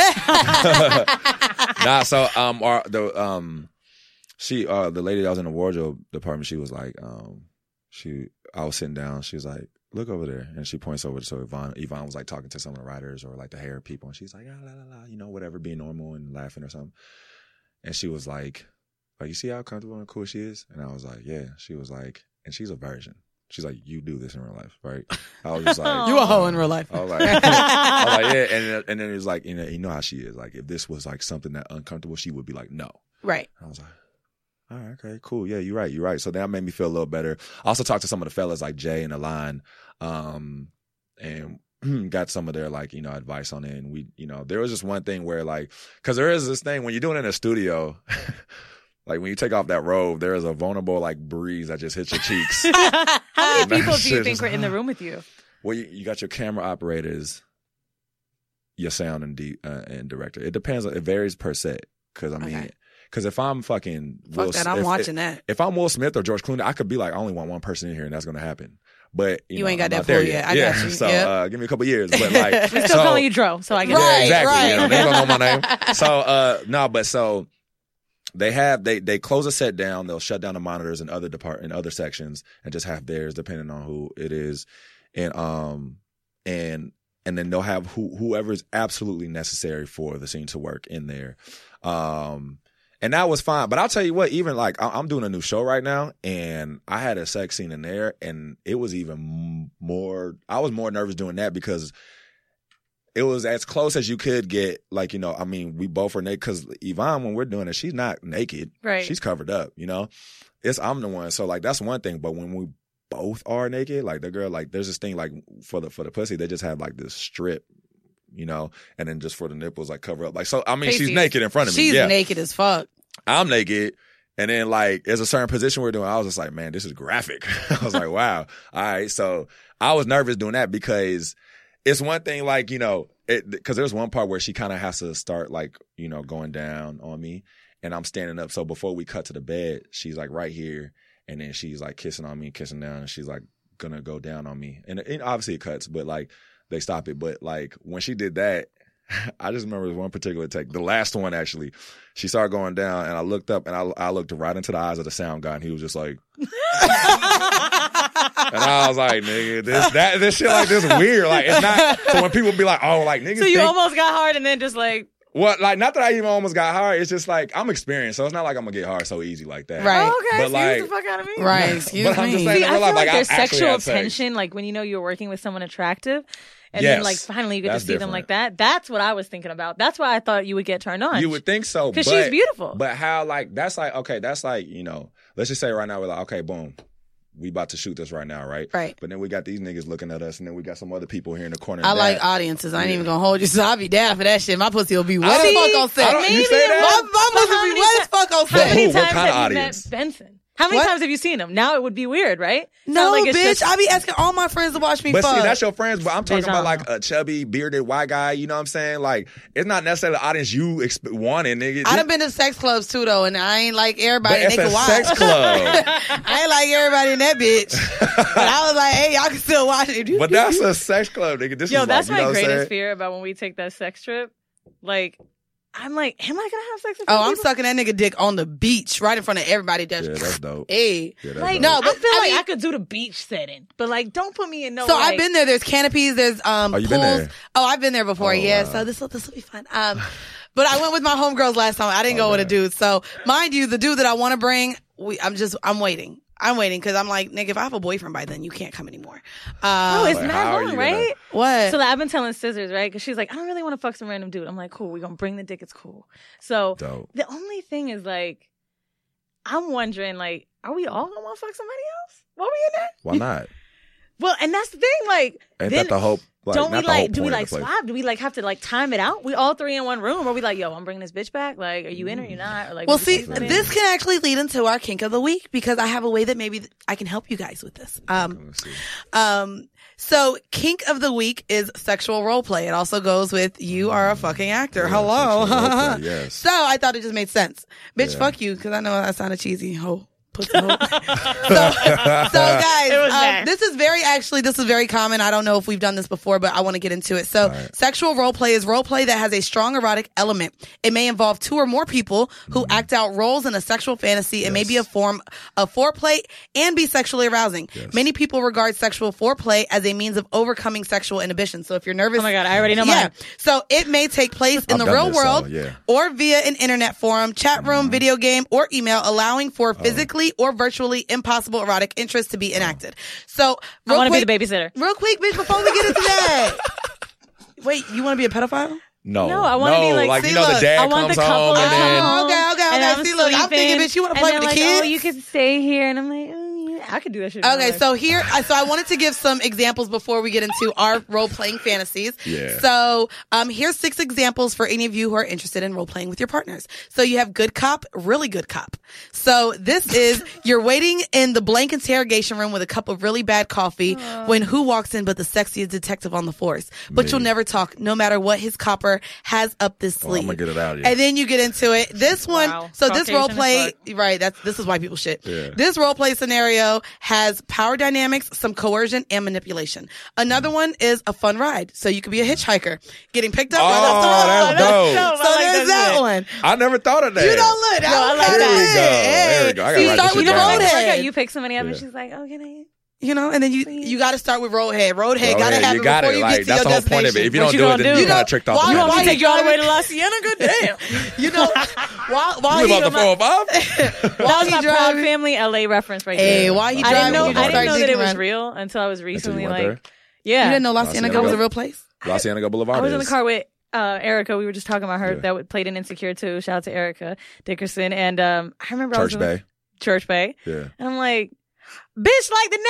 Nah, so um, our, the um, she uh, the lady that was in the wardrobe department, she was like, um, she I was sitting down, she was like, look over there, and she points over to Yvonne. Yvonne was like talking to some of the writers or like the hair people, and she's like, ah, la la la, you know, whatever, being normal and laughing or something. And she was like, like, you see how comfortable and cool she is? And I was like, yeah. She was like, and she's a virgin. She's like, you do this in real life, right? I was just like, You a hoe in real life. I was like, I was like, yeah. And then, and then it was like, you know, you know how she is. Like, if this was like something that uncomfortable, she would be like, no. Right. I was like, all right, okay, cool. Yeah, you're right. You're right. So that made me feel a little better. I also talked to some of the fellas like Jay and Alon, um, and got some of their like, you know, advice on it. And we, you know, there was just one thing where like, cause there is this thing when you're doing it in a studio, like when you take off that robe, there is a vulnerable like breeze that just hits your cheeks. How many And that people do you shit think is- were in the room with you? Well, you, you got your camera operators, your sound and de- uh, and director. It depends. It varies per set. Cause I mean, Okay. cause if I'm fucking Fuck Will, that. I'm if, watching if, that. If I'm Will Smith or George Clooney, I could be like, I only want one person in here, and that's gonna happen. But you, You know, ain't got I'm that not there pull yet. I yeah. got you. So Yep. uh, give me a couple years. But like, We're still so, calling you Dro, so I guess. Right, yeah, exactly. right. You know, they don't know my name. So uh, no, but so they have they they close a set down. They'll shut down the monitors in other depart in other sections and just have theirs, depending on who it is, and um and and then they'll have who whoever is absolutely necessary for the scene to work in there. Um, and that was fine. But I'll tell you what, even like I- I'm doing a new show right now, and I had a sex scene in there, and it was even m- more. I was more nervous doing that because it was as close as you could get. Like, you know, I mean, we both are naked because Yvonne, when we're doing it, she's not naked. Right. She's covered up, you know? It's, I'm the one. So, like, that's one thing. But when we both are naked, like, the girl, like, there's this thing, like, for the, for the pussy, they just have, like, this strip, you know? And then just for the nipples, like, cover up. Like, so, I mean, she's Pasties. naked in front of me. She's yeah. naked as fuck. I'm naked. And then, like, there's a certain position we're doing. I was just like, man, this is graphic. I was like, wow. All right. So I was nervous doing that because it's one thing, like, you know, because there's one part where she kind of has to start, like, you know, going down on me. And I'm standing up. So before we cut to the bed, she's, like, right here. And then she's, like, kissing on me, kissing down. And she's, like, going to go down on me. And, and obviously it cuts, but, like, they stop it. But, like, when she did that, I just remember this one particular take, the last one actually. She started going down, and I looked up, and I, I looked right into the eyes of the sound guy, and he was just like, and I was like, nigga, this that this shit like this weird. Like, it's not. So when people be like, oh, like niggas, So you think, almost got hard and then just like, what? Like, not that I even almost got hard. It's just like I'm experienced, so it's not like I'm gonna get hard so easy like that. Right. oh, okay, But excuse like- the fuck out of me. Right. Excuse But I'm me. just saying- See, in I real feel life, like like, there's I've actually sexual had sex. tension, like when you know you're working with someone attractive, and Yes. then like finally you get That's to see them different. like that. That's what I was thinking about. That's why I thought you would get turned on. You would think so, because but she's beautiful. But how, like, that's like, okay, that's like, you know, let's just say right now we're like, okay, boom, we about to shoot this right now, right? Right. But then we got these niggas looking at us, and then we got some other people here in the corner. I and like that- audiences. I ain't even gonna hold you, so I'll be down for that shit. My pussy will be wet as See, fuck on I set. don't- you Maybe say it that? My, was- my But pussy how will be many wet ti- as fuck on How set. many Who? What times kind of have you audience? met Benson? How many What? times have you seen him? Now it would be weird, right? It's No, not like it's bitch. just- I be asking all my friends to watch me But fuck. see, that's your friends. But I'm talking Bitch, I about don't like know. a chubby, bearded white guy. You know what I'm saying? Like, it's not necessarily the audience you exp- wanted, nigga. I done been to sex clubs too, though, and I ain't like but everybody. it's They a can watch. sex club. I ain't like everybody in that bitch. But I was like, hey, y'all can still watch it. But that's a sex club, nigga. This Yo, is that's like, you know my what I'm greatest saying? fear about when we take that sex trip. Like, I'm like, am I gonna have sex with Oh, these I'm people? sucking that nigga dick on the beach right in front of everybody. That's, Yeah, that's dope. Hey. Yeah, that's Like, dope. No, I but feel I like mean- I could do the beach setting, but like, don't put me in no. So like, I've been there. There's canopies. There's um Oh, you pools. been there? Oh, I've been there before. Oh, yeah. wow. So this will this will be fun. Um, but I went with my homegirls last time. I didn't go with a Okay. dude. So mind you, the dude that I want to bring, we, I'm just I'm waiting. I'm waiting because I'm like, nigga, if I have a boyfriend by then, you can't come anymore. Oh, Um, it's Like, mad how are long, you gonna- right? what? So like, I've been telling Scissors, right? Because she's like, I don't really want to fuck some random dude. I'm like, cool, we're going to bring the dick. It's cool. So Dope. the only thing is like, I'm wondering, like, are we all going to want to fuck somebody else while we in there? Why not? Well, and that's the thing. Like, Ain't then, that the hope? Like, don't we not the whole like? Do we point of like the play. swap? Do we like have to like time it out? We all three in one room, or we like, yo, I'm bringing this bitch back. Like, are you in or you not? Or like, Well, we see, just sleep in? this can actually lead into our kink of the week because I have a way that maybe I can help you guys with this. Um, Let's see. um, so kink of the week is sexual role play. It also goes with you are a fucking actor. Hello. sexual role play, yes. So I thought it just made sense. Bitch, Yeah. fuck you, because I know that sounded cheesy. Ho. Put the ho. so, so guys, It was um, bad. this is very actually this is very common. I don't know if we've done this before, but I want to get into it. So, Right. sexual role play is role play that has a strong erotic element. It may involve two or more people who act out roles in a sexual fantasy. It may Yes. be a form of foreplay and be sexually arousing. Yes. Many people regard sexual foreplay as a means of overcoming sexual inhibition. So, if you're nervous, Oh my God, I already know yeah. mine. So it may take place in I've the done real this, so, world yeah. or via an internet forum, chat room, video game, or email, allowing for physically or virtually impossible erotic interest to be enacted. So, I real want to be quick, the babysitter. real quick, bitch, before we get into that. Wait, you want to be a pedophile? No, No, I wanna no, be like- you See, know look, the dad I want comes the couple home to and come then home. Okay, okay, and okay. I'm See, look, I'm thinking, sleeping, bitch, you wanna and play they're with the like, kids? Oh, you can stay here, and I'm like, oh, yeah, I could do that shit. in real Okay, life. so here, I- so I wanted to give some examples before we get into our role playing fantasies. Yeah. So, um, here's six examples for any of you who are interested in role playing with your partners. So you have good cop, really good cop. So this is you're waiting in the blank interrogation room with a cup of really bad coffee when who walks in but the sexiest detective on the force. But Me. you'll never talk, no matter what his copper has up this Oh, sleeve. I'm gonna get it out of you. And then you get into it. This one, Wow. so this Caucasian role as play, right? That's this is white people shit. Yeah. This role play scenario has power dynamics, some coercion, and manipulation. Another one is a fun ride. So you could be a hitchhiker getting picked up. Oh, right off the road. that's dope. dope. So I like there's that that shit. one. I never thought of that. You don't look. Yo, I like okay. that. There we go. Hey. There we go. I gotta So you write start this with shit the down. roadhead. Like, you pick somebody up, and Yeah. she's like, oh, can I? You know, and then you you got to start with roadhead. Roadhead Bro, got to yeah, have you it got before it. you Like, get to that's your the whole point of it. If you What don't you do it, gonna then do? you You know, kind of tricked off why- the why penalty. you Take you all the way to La Cienega? Good damn. You know, while while You he live off the four oh five? That while was he my Proud driving. Family L A reference right Hey, there. why he I driving? didn't know. you I just didn't start know that digging it was around. real until I was recently went like, there? yeah. You didn't know La La Cienega Cienega. was a real place? La Cienega Boulevard I was in the is. car with uh, Erica. We were just talking about her Yeah. that played in Insecure too. Shout out to Erica Dickerson. And um, I remember I was Church in the- Bay. Church Bay. Yeah. And I'm like, bitch, like the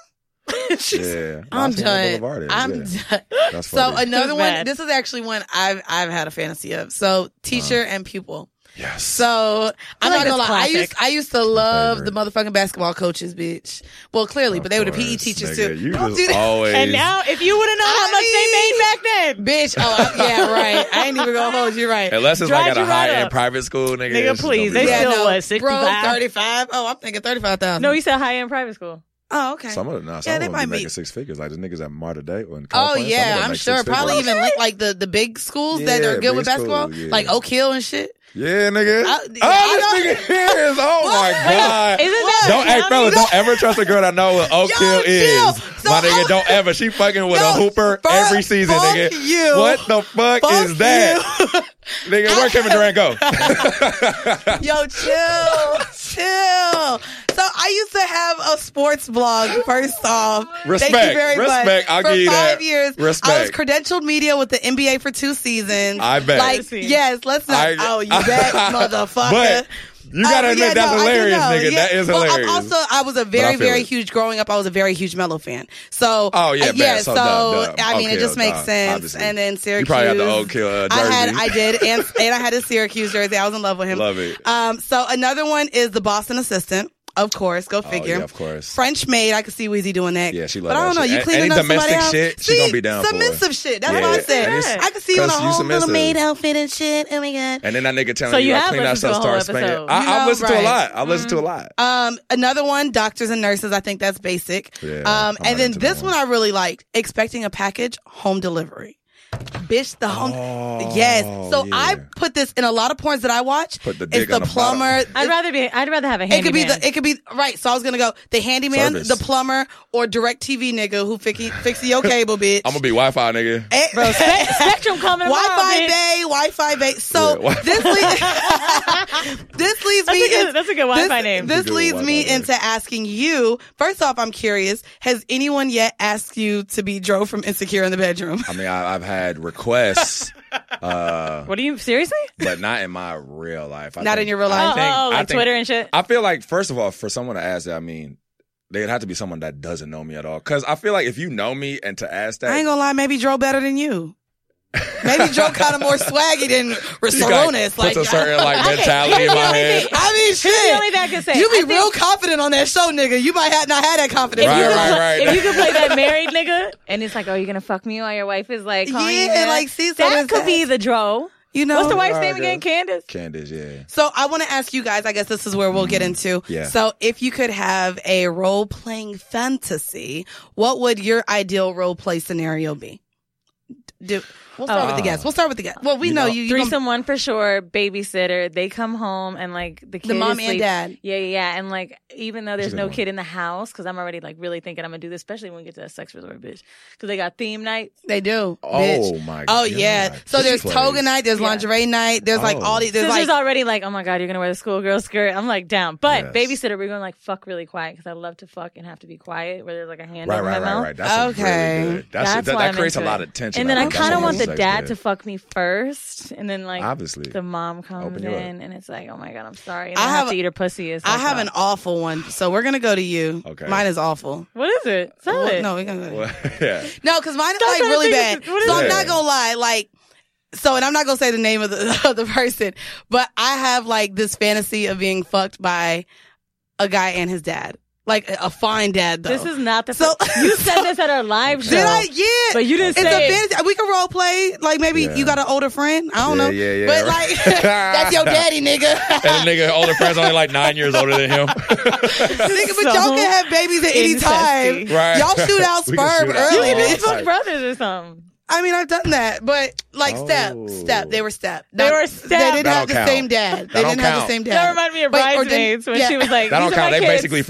name? She's- Yeah. La I'm Cienega done. Boulevard is, I'm yeah. done. That's So funny. another Too one. bad. This is actually one I've I've had a fantasy of. So teacher and pupil. Yes. So I'm like not gonna that's lie. I classic. used I used to love the favorite. motherfucking basketball coaches, bitch. Well, clearly, but they were the P E Of teachers course, too. nigga. You Don't just do that. always. And now, if you would have known how I much they made back then, Bitch. Oh, I, yeah, right. I ain't even gonna hold you right. Unless it's Drive like at you a right high end up. private school, nigga. Nigga, it's just please, gonna be they like- still no, was sixty-five. Bro, thirty-five. Oh, I'm thinking thirty-five thousand. no, you said high end private school. Oh, okay. Some of them, nah, some Yeah, of they them might be be. making six figures. Like the niggas at Marta Day or in Oh California. some of yeah, them I'm make sure. six Probably figures. even like, like the the big schools that Yeah, are good with big basketball, schools, yeah. like Oak Hill and shit. Yeah, nigga. I- oh, I this nigga here is. Oh my god. Isn't that Don't, hey, county? fellas, don't ever trust a girl that know what Oak Yo, Hill chill. is. So My nigga, Oak- don't ever. She fucking with Yo, a hooper fuck- every season, fuck nigga. you. What the fuck Fuck is that? Nigga, where Kevin Durant go? Yo, chill, chill. So I used to have a sports blog. First off, thank you Respect, very much. respect, I'll for give you five that. years, I was Respect. credentialed media with the N B A for two seasons. I bet. Like, Let's see. yes, let's not. I- oh, you bet, motherfucker. But you gotta Uh, admit yeah, that's no, I do hilarious, know. nigga. Yeah. That is Well, I'm hilarious. also, I was a very, I feel very it. huge. Growing up, I was a very huge Mellow fan. So, Oh, yeah, uh, man. yeah. So, So, duh, duh. I mean, Oak it just Hill, makes duh, sense. obviously. And then You Syracuse. probably had the Oak Hill uh, jersey. I had, I did, and and I had a Syracuse jersey. I was in love with him. Love it. Um, so another one is the Boston Assistant. Of course, go figure. Oh, yeah, of course. French maid, I could see Weezy doing that. Yeah, she love But I that don't know, shit. you A- cleaning any up somebody domestic else? shit, she See, gonna be down for it. submissive shit. That's Yeah, what I and said. it's- I could see you in a cause you whole little submissive. maid outfit and shit. Oh my god. And then that nigga telling So you, you like, have clean that listened to stuff, the whole start spanking. episode. I, You I've know, listened to a right. lot. I've listened to a lot. Um, another one, doctors and nurses. I think that's basic. Yeah, um, I'm not and then into this that one one. I really liked. Expecting a package, home delivery. Bitch, the home. Oh, yes. So yeah. I put this in a lot of porns that I watch. Put the it's dick the on the plumber. bottom. I'd rather be. I'd rather have a It handyman. could be the. It could be right. So I was gonna go the handyman, Service. the plumber, or direct T V nigga who fix fixing your cable, bitch. I'm gonna be Wi-Fi, nigga. Eh, Bro, Spe- Spectrum coming tomorrow, Wi-Fi bitch. bay, Wi-Fi bay. So Yeah, Wi-Fi. this leads, this leads That's me. a good- in- that's a good Wi-Fi this, name. This That's a good leads me Wi-Fi name. into asking you. First off, I'm curious. Has anyone yet asked you to be Dro from Insecure in the bedroom? I mean, I, I've had requests, uh, What are you seriously? but not in my real life. I Not think- in your real I life? Oh, think- oh, I like think- Twitter and shit. I feel like, first of all, for someone to ask that, I mean, they'd have to be someone that doesn't know me at all. Because I feel like if you know me and to ask that, I ain't gonna lie, maybe Dro better than you. Maybe Joe kind of more swaggy than Saronis. Like, puts a certain like mentality in my head. I mean, shit. Here's the only thing I can say. You be I think, real confident on that show, nigga. You might have not had that confidence. Right, you right, could, right. If you could play that married nigga, and it's like, oh, you're gonna fuck me while your wife is like, calling Yeah, you that? like, see, so that there's could that. be the Dro. You know, What's the wife's Right, name again? Candace. Candace, yeah. So I want to ask you guys, I guess this is where we'll get into. Yeah. So if you could have a role playing fantasy, what would your ideal role play scenario be? Do, we'll start Oh. with the guest. We'll start with the guest. Well, we You know, know, you. you Threesome one for sure. Babysitter. They come home and like the kid The mom is and sleep- dad. Yeah, yeah, yeah. And like even though there's That's a no good one. kid in the house, because I'm already like really thinking I'm gonna do this, especially when we get to that sex resort, bitch. Because they got theme nights. They do. Oh bitch. my Oh god. yeah. So This there's place. toga night. There's Yeah. lingerie night. There's like Oh. all these. There's Sister's like already like, oh my god, you're gonna wear the schoolgirl skirt. I'm like down, but Yes. babysitter, we're gonna like fuck really quiet because I love to fuck and have to be quiet where there's like a hand Right, over right, my right, mouth. right. That's Okay. really good. That's, That's that, why that I'm creates a into lot it. of tension. And then I That's kind of what want the sex dad did. to fuck me first, and then like Obviously. the mom comes Open in, you up. and it's like, oh my god, I'm sorry. And I I, have, have- to eat her pussy. It's I like, have oh. an awful one, so we're gonna go to you. Okay. Mine is awful. What is it? Tell Well, it. no, we're gonna go. To you. Well, yeah. No, because mine is That's like what I really think bad. it's- what is So I'm it? not gonna lie, like. So, and I'm not gonna say the name of the of the person, but I have like this fantasy of being fucked by a guy and his dad, like a, a fine dad though. This is not the. So- first. You said this at our live show. Did I? Yeah. But you didn't It's say a it. fantasy. We can role play. Like maybe Yeah. you got an older friend. I don't Yeah, know. yeah, yeah. But like that's your daddy, nigga. And the nigga, older friend's only like nine years older than him. Nigga, but So y'all can have babies at any time. incesty. Right. Y'all shoot out We can sperm shoot out early, all You bitch. fuck type. brothers or something. I mean, I've done that, but like step, Oh. step. They were step. They Not- were step. They didn't That have the don't count. same dad. That They don't didn't have the count. same dad. That reminded me of Wait, or didn't- Bridesmaids when yeah. she was like, That don't "These are count. my They kids. basically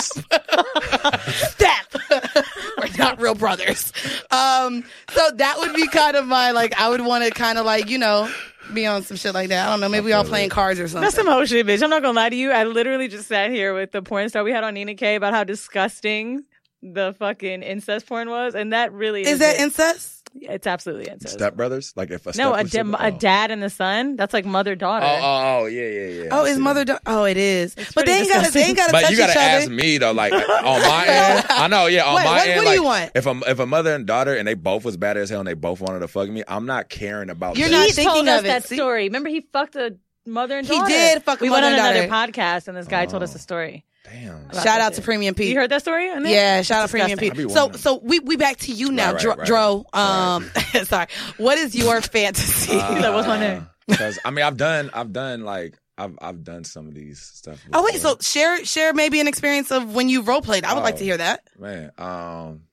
Step. friends. step. We're not real brothers. Um, so that would be kind of my like. I would want to kind of like you know be on some shit like that. I don't know. Maybe we all feel playing it. cards or something. That's some whole shit, bitch. I'm not gonna lie to you. I literally just sat here with the porn star we had on Nina K about how disgusting the fucking incest porn was, and that really is, Is that it. incest? It's absolutely incest. Step brothers? Like if a step no, a, was da- step- a oh. dad and the son. That's like mother daughter. Oh, oh, oh, yeah, yeah, yeah. Oh, I is see mother? that. Do- oh, it is. But pretty they ain't got to. They ain't got to But touch you gotta each ask other. me though, like on my end. I know, yeah, on Wait, my what- end. what do like, you want? If a if a mother and daughter and they both was bad as hell and they both wanted to fuck me, I'm not caring about. You're that. not he thinking told us of it, that see? story. Remember, he fucked a mother and He daughter. did fuck a we mother went on and another daughter. podcast, and this guy told us Oh. a story. Damn. about Shout that out to shit. Premium Pete. You heard that story? on there? Yeah, shout out It's Premium disgusting. I be Pete. So, wondering. so we we back to you now, Right, Dro. right, right. Dro. Um, sorry. What is your fantasy? He's like, what's my name? Because I mean, I've done, I've done like, I've I've done some of these stuff. oh wait, before. so share share maybe an experience of when you role played. I would like Oh. to hear that. Man, um,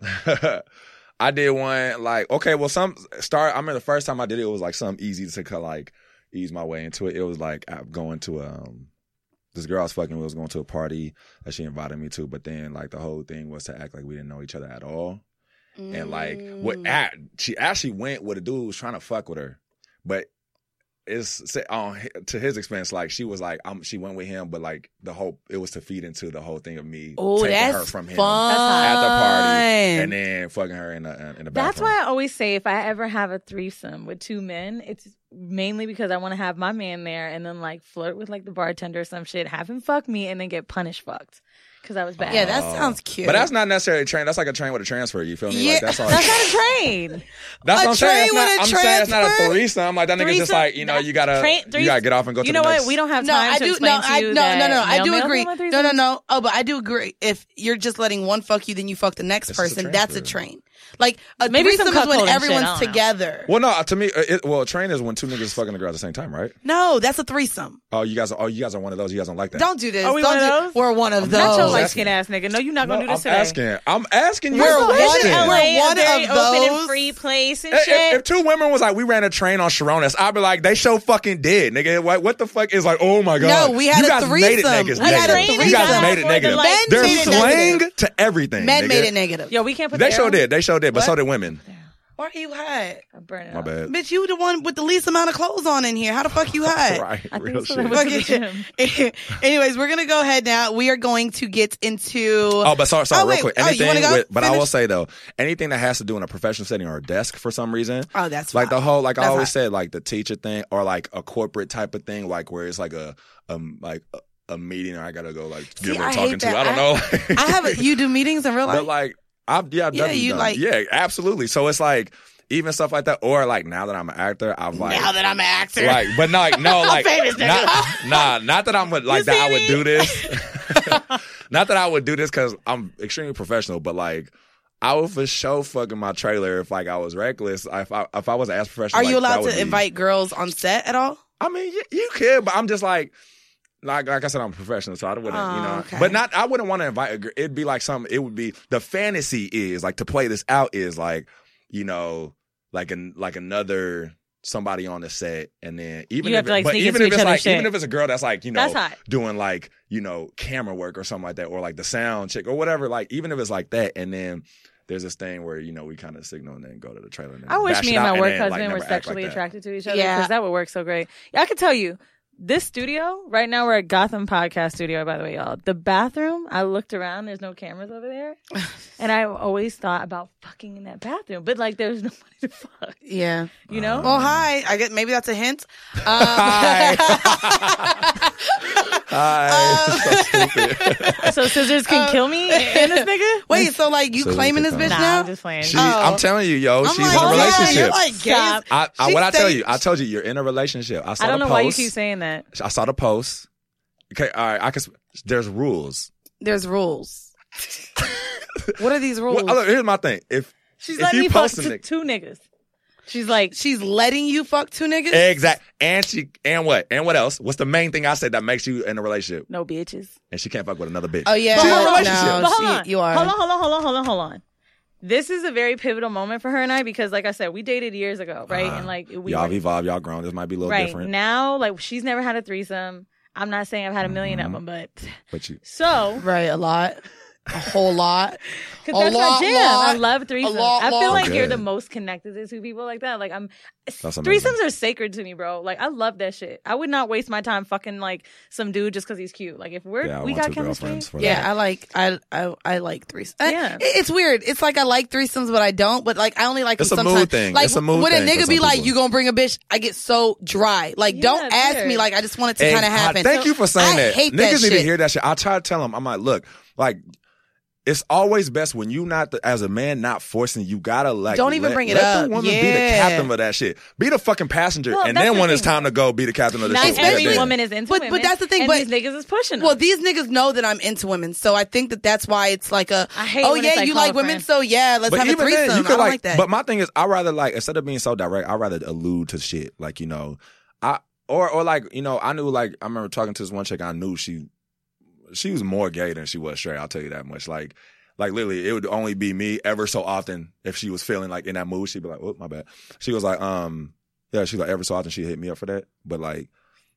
I did one like okay, well, some start. I mean, the first time I did it, it was like something easy to kind of like ease my way into it. It was like I'm going to um, this girl I was fucking with was going to a party that she invited me to, but then like the whole thing was to act like we didn't know each other at all, and like what Mm. at, she actually went with a dude who was trying to fuck with her, but. It's on to his expense. Like she was like, um, she went with him, but like the whole it was to feed into the whole thing of me Oh, taking that's her from him fun. at the party and then fucking her in the in the bathroom. That's why I always say if I ever have a threesome with two men, it's mainly because I want to have my man there and then like flirt with like the bartender or some shit, have him fuck me, and then get punished fucked because I was bad. Yeah, that Oh. sounds cute. But that's not necessarily a train. That's like a train with a transfer. You feel me? Yeah. Like that's all. That's not a train. That's A what I'm saying. train It's with not, a I'm saying it's not a transfer? threesome. Like that nigga's just Threesome? like you know you gotta Train- you threes- gotta get off and go to You the know next. what? We don't have no, time I to do explain no, to I you no, that no, no, I male do males agree. don't want No, no, threesomes. no. Oh, but I do agree. If you're just letting one fuck you, then you fuck the next This is a person. That's a transfer. train. Like a Maybe some threesome is when cuckolding shit, I everyone's don't know. together. Well, no, to me, it, well, a train is when two niggas fucking a girl at the same time, right? No, that's a threesome. Oh, you guys, are, oh, you guys are one of those. You guys don't like that. Don't do this. Are we Don't one of do- those? We're one of Not your those. light skin ass nigga. No, you're not No, gonna do I'm this today. asking. I'm asking you. We're a one- question. L A, we're one a very of open those. and free place and If, shit. if, if two women was like, we ran a train on Sharonis, I'd be like, they show fucking dead, nigga. What, what the fuck is like, oh my God. No, we had you a guys made it threesome. negative. We had a negative. threesome. You guys made it For the negative. light- Men There's made it slang negative. to everything. Men nigga. made it negative. Yo, we can't put They the sure arrow- did. They sure did. But What? so did women. Why are you hot? I'm burning My up. bad. Bitch, you the one with the least amount of clothes on in here. How the fuck you hot? Right. I Real think so. shit. That was- to the Okay. Anyways, we're gonna go ahead now. We are going to get into. Oh, but sorry, sorry, Oh, real wait. quick. Oh, you Anything wanna go? with, but I will Finish? say though, anything that has to do in a professional setting or a desk for some reason, Oh, that's like the wild. whole, like I That's always hot. said, like the teacher thing or like a corporate type of thing, like where it's like a, um, like a, a meeting or I gotta go like See, give her I a hate talking to. that. I don't I- know. I have a, you do meetings in real life? But like, I've yeah, I've Yeah, definitely you done. like- yeah, absolutely. So it's like even stuff like that, or like now that I'm an actor, I've like now that I'm an actor. like, but no, like, no, like, famous nigga. not, nah, not that I'm like You that. I see would me? do this. Not that I would do this because I'm extremely professional, but like. I would for sure fucking my trailer if like I was reckless. If I if I was as professional, Are like, you allowed that would to be- invite girls on set at all? I mean, you, you could, but I'm just like, like, like I said, I'm a professional, so I wouldn't, Oh, you know. okay. But not, I wouldn't want to invite a girl. It'd be like something. It would be the fantasy is like to play this out is like, you know, like an like another somebody on the set, and then even You if have to, like, but sneak even into if each it's other's like shit. even if it's a girl that's like you know That's hot. doing like you know camera work or something like that, or like the sound chick or whatever. Like even if it's like that, and then. There's this thing where, you know, we kind of signal and then go to the trailer. And then I wish bash me it and out my work then, husband like, were never act like sexually that. attracted to each other Yeah. because that would work so great. I can tell you, this studio, right now we're at Gotham Podcast Studio, by the way, y'all. The bathroom, I looked around, there's no cameras over there. And I always thought about fucking in that bathroom. But, like, there's nobody to fuck. Yeah. You know? Well, hi. I guess maybe that's a hint. Um, Hi. Hi. So stupid. So scissors can kill me and this nigga? Wait, so like you So claiming we this can bitch Nah, now? I'm just playing. She, Oh. I'm telling you, yo, I'm she's like, in a oh, yeah, relationship. you're like gay. Stop. I, I, She what I tell say- you, I told you, you're in a relationship. I saw I don't the know post. why you keep saying that. I saw the post. Okay, all right. I can. There's rules. There's rules. What are these rules? Well, look, here's my thing. If She's if letting you me fuck post a t- nigga- two niggas. She's like, She's letting you fuck two niggas? exact, and she, and what, and what else? What's the main thing I said that makes you in a relationship? no bitches. And she can't fuck with another bitch. Oh yeah, She's in a no, relationship. no, But hold she- on. you are. Hold on, hold on, hold on, hold on, hold on. This is a very pivotal moment for her and I because, like I said, we dated years ago, right? Uh-huh. And like we y'all were- have evolved, y'all grown. This might be a little right different, now, like she's never had a threesome. I'm not saying I've had a 1000000 Mm-hmm. of them, but but you. so Right, a lot. A whole lot. because A that's lot, my jam. lot. I love threesomes. lot, I feel lot. like you're Good. the most connected to two people like that. Like I'm, That's amazing. threesomes are sacred to me, bro. Like I love that shit. I would not waste my time fucking like some dude just because he's cute. Like if we're Yeah, I we want got two chemistry. girlfriends for Yeah, that. I like I I, I like threesomes. Yeah. It- it's weird. It's like I like threesomes, but I don't. But like I only like It's them a mood sometimes. thing. Like It's a mood when a thing for nigga be some like, people. "You gonna bring a bitch?" I get so dry. Like, Yeah, don't it's ask weird. me. Like, I just want it to And kind of I- happen. Thank you for saying I that. hate Niggas that need shit. to hear that shit. I try to tell them. I'm like, look, like. It's always best when you not the, as a man not forcing. You gotta like Don't even let, bring it let up. the woman be the Yeah. captain of that shit. Be the fucking passenger, Well, and that's then the when it's thing. time to go, be the captain of the Not ship. every Yeah. woman is into But- but women. that's the thing, And but- these niggas is pushing them. Well, these niggas know that I'm into women, so I think that that's why it's like a. I hate oh when yeah, it's like, you call a like women, friend. so yeah, let's But have a even threesome. then, you I could don't like, like that. But my thing is, I rather like instead of being so direct, I rather allude to shit. Like you know, I or or like you know, I knew like I remember talking to this one chick. I knew she she was more gay than she was straight. I'll tell you that much. Like. Like literally, it would only be me ever so often if she was feeling like in that mood. She'd be like, "Oh, my bad." She was like, "Um, yeah." She's like, "Ever so often she hit me up for that." But like,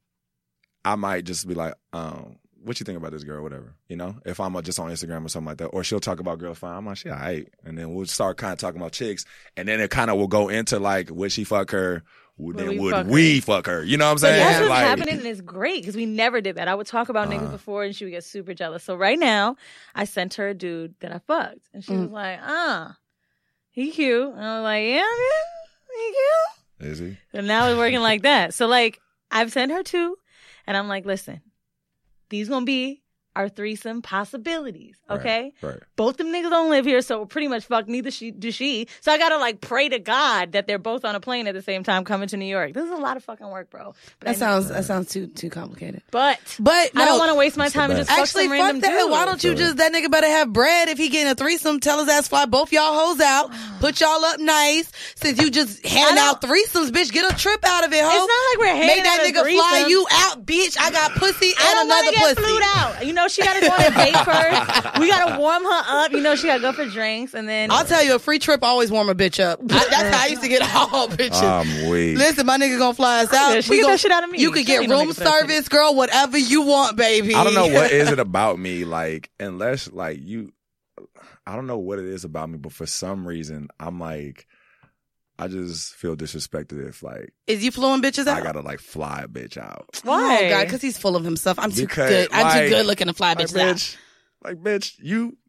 I might just be like, "Um, what you think about this girl?" Whatever, you know. If I'm uh, just on Instagram or something like that, or she'll talk about girls fine. I'm like, "Shit, I ate," and then we'll start kind of talking about chicks, and then it kind of will go into like, would she fuck her? Would, Would then we would fuck her? we fuck her? You know what I'm But saying? that's what's like, happening, and it's great because we never did that. I would talk about niggas Uh. before, and she would get super jealous. So right now, I sent her a dude that I fucked, and she Mm. was like, "Ah, he cute." And I was like, "Yeah, man, he cute." Is he? And now it's working like that. So like, I've sent her two, and I'm like, "Listen, these gonna be our threesome possibilities, okay?" Right. right. Both them niggas don't live here, so pretty much fuck neither she do she. So I gotta like pray to God that they're both on a plane at the same time coming to New York. This is a lot of fucking work, bro. But I that know- sounds that sounds too too complicated. But But no, I don't want to waste my That's the time and best. just fuck actually some random fuck that. dude. Why don't you So- just that nigga better have bread if he getting a threesome? Tell his ass fly both y'all hoes out, put y'all up nice. Since you just handing I out threesomes, bitch, get a trip out of it, ho. It's not like we're handing Make that out a nigga fly threesome. you out, bitch. I got pussy I and don't another want to get pussy. flued out. You know, she got to go on a date first. We got to warm her up. You know, she got to go for drinks, and then I'll tell you, a free trip always warm a bitch up. I, that's how I used to get all bitches. I'm weak. Listen, my nigga gonna fly us out. good. She We get gon- that shit out of me. You could She get ain't no room nigga for that shit. service, girl, whatever you want, baby. I don't know what is it about me, like, unless like you, I don't know what it is about me, but for some reason, I'm like, I just feel disrespected if like Is you fluing bitches out? I gotta like fly a bitch out. Why? Oh God, because he's full of himself. I'm too Because, good. I'm like- too good looking to fly Like bitches out. bitch, like bitch, you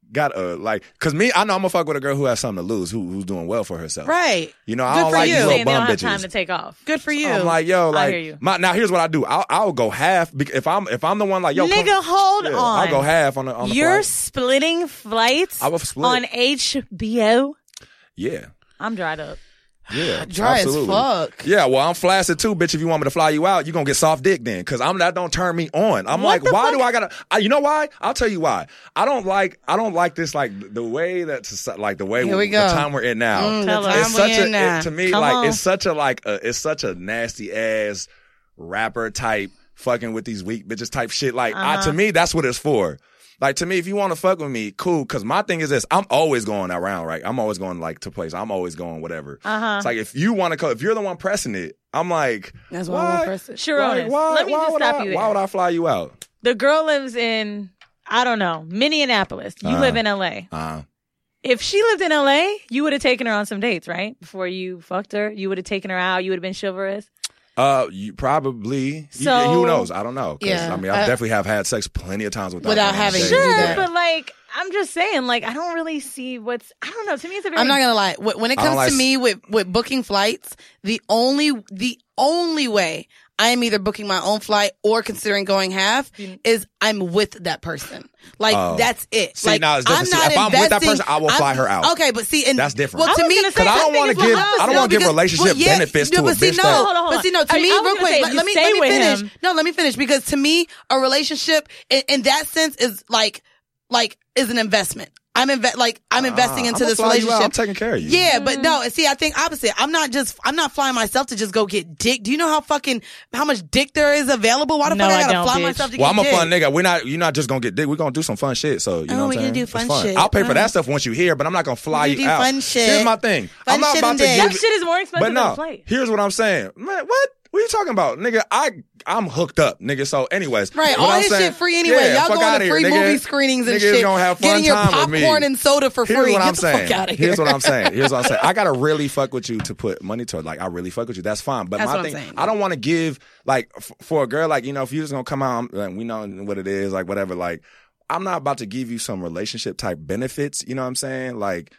got a like, cause me, I know I'm gonna fuck with a girl who has something to lose, who who's doing well for herself. Right. You know, I Good don't for like you. these Saying little they bum don't have bitches. time to take off. Good for you. I'm like, yo, like, hear you. My, now here's what I do. I'll, I'll go half bec- if I'm if I'm the one like, yo, Nigga, come, hold yeah, on. I'll go half on the on the You're flight. splitting flights I will split. on H B O. Yeah, I'm dried up. yeah, Dry absolutely. as fuck. Yeah, well, I'm flaccid too, bitch. If you want me to fly you out, you gonna get soft dick then, cause I'm that don't turn me on. I'm What like, the why fuck? do I gotta? I, you know why? I'll tell you why. I don't like. I don't like this. Like the way that soci- like the way Here we the go. time we're in now. Mm, Tell the us. time It's we such a in now. it, to me Come like on. it's such a like a, it's such a nasty ass rapper type fucking with these weak bitches type shit. Like I, Uh-huh. to me, that's what it's for. Like to me, if you want to fuck with me, cool. Cause my thing is this: I'm always going around, right? I'm always going like to places. I'm always going whatever. Uh-huh. It's like if you want to go, if you're the one pressing it, I'm like, That's why I won't press it. Sharonis, like, why, let me why just would stop I, you there. Why would I fly you out? The girl lives in, I don't know, Minneapolis. You Uh-huh. live in L A. Uh, If she lived in L A, you would have taken her on some dates, right? Before you fucked her, you would have taken her out. You would have been chivalrous. uh, you probably. So- you, who knows? I don't know. 'Cause, Yeah, I mean, I I- definitely have had sex plenty of times without, Without going on having dates. to do Sure, that. but like, I'm just saying, like, I don't really see what's, I don't know. To me, it's a very. I'm not gonna lie. Wh- When it I don't comes like to s- me with with booking flights, the only the only way I am either booking my own flight or considering going half is I'm with that person. Like Oh. that's it. See, like now it's different. I'm See, not if I'm with that investing- person, I will fly I'm- her out. Okay, but see, and That's different. Well, I to was me, gonna say, Because I don't the want thing to is give. what I don't happens- want to give because- relationship well, yeah, benefits no, to a but see, bitch no, that. Hold on, hold but on. see, no. To I- me, I was real gonna quick, say, let, if let you me stay let me with finish. him- No, let me finish because to me, a relationship in, in that sense is like like is an investment. I'm inve- like I'm investing Ah, into I'ma this fly you out. relationship. I'm taking care of you. Yeah, but no, and see, I think opposite. I'm not just, I'm not flying myself to just go get dick. Do you know how fucking, how much dick there is available? Why the No, fuck I I gotta don't, fly bitch. myself to Well, get I'm a dick? fun nigga. We're not. You're not just gonna get dick. We're gonna do some fun shit. So you know Oh, what I'm we saying? gonna do It's fun shit. I'll pay for Uh. that stuff once you here, but I'm not gonna fly We you do out. fun shit. Here's my thing. Fun I'm not shit about and to dick. give. That shit is more expensive But no, than a flight. here's what I'm saying. Man, what? What are you talking about, nigga? I I'm hooked up, nigga. So, anyways, Right, what all I'm his saying- shit free anyway. Yeah, Y'all fuck going outta to here, free nigga. movie screenings and Niggas shit. gonna have fun Getting your time with me. popcorn and soda for Here's free. what Get I'm the saying. fuck out of here. Here's what I'm saying. Here's what I'm saying. I gotta really fuck with you to put money toward. Like, I really fuck with you. That's fine. But That's my what I'm thing, saying. I don't want to give like f- for a girl like you know if you just gonna come out, I'm- like, we know what it is, like whatever. Like, I'm not about to give you some relationship type benefits. You know what I'm saying? Like,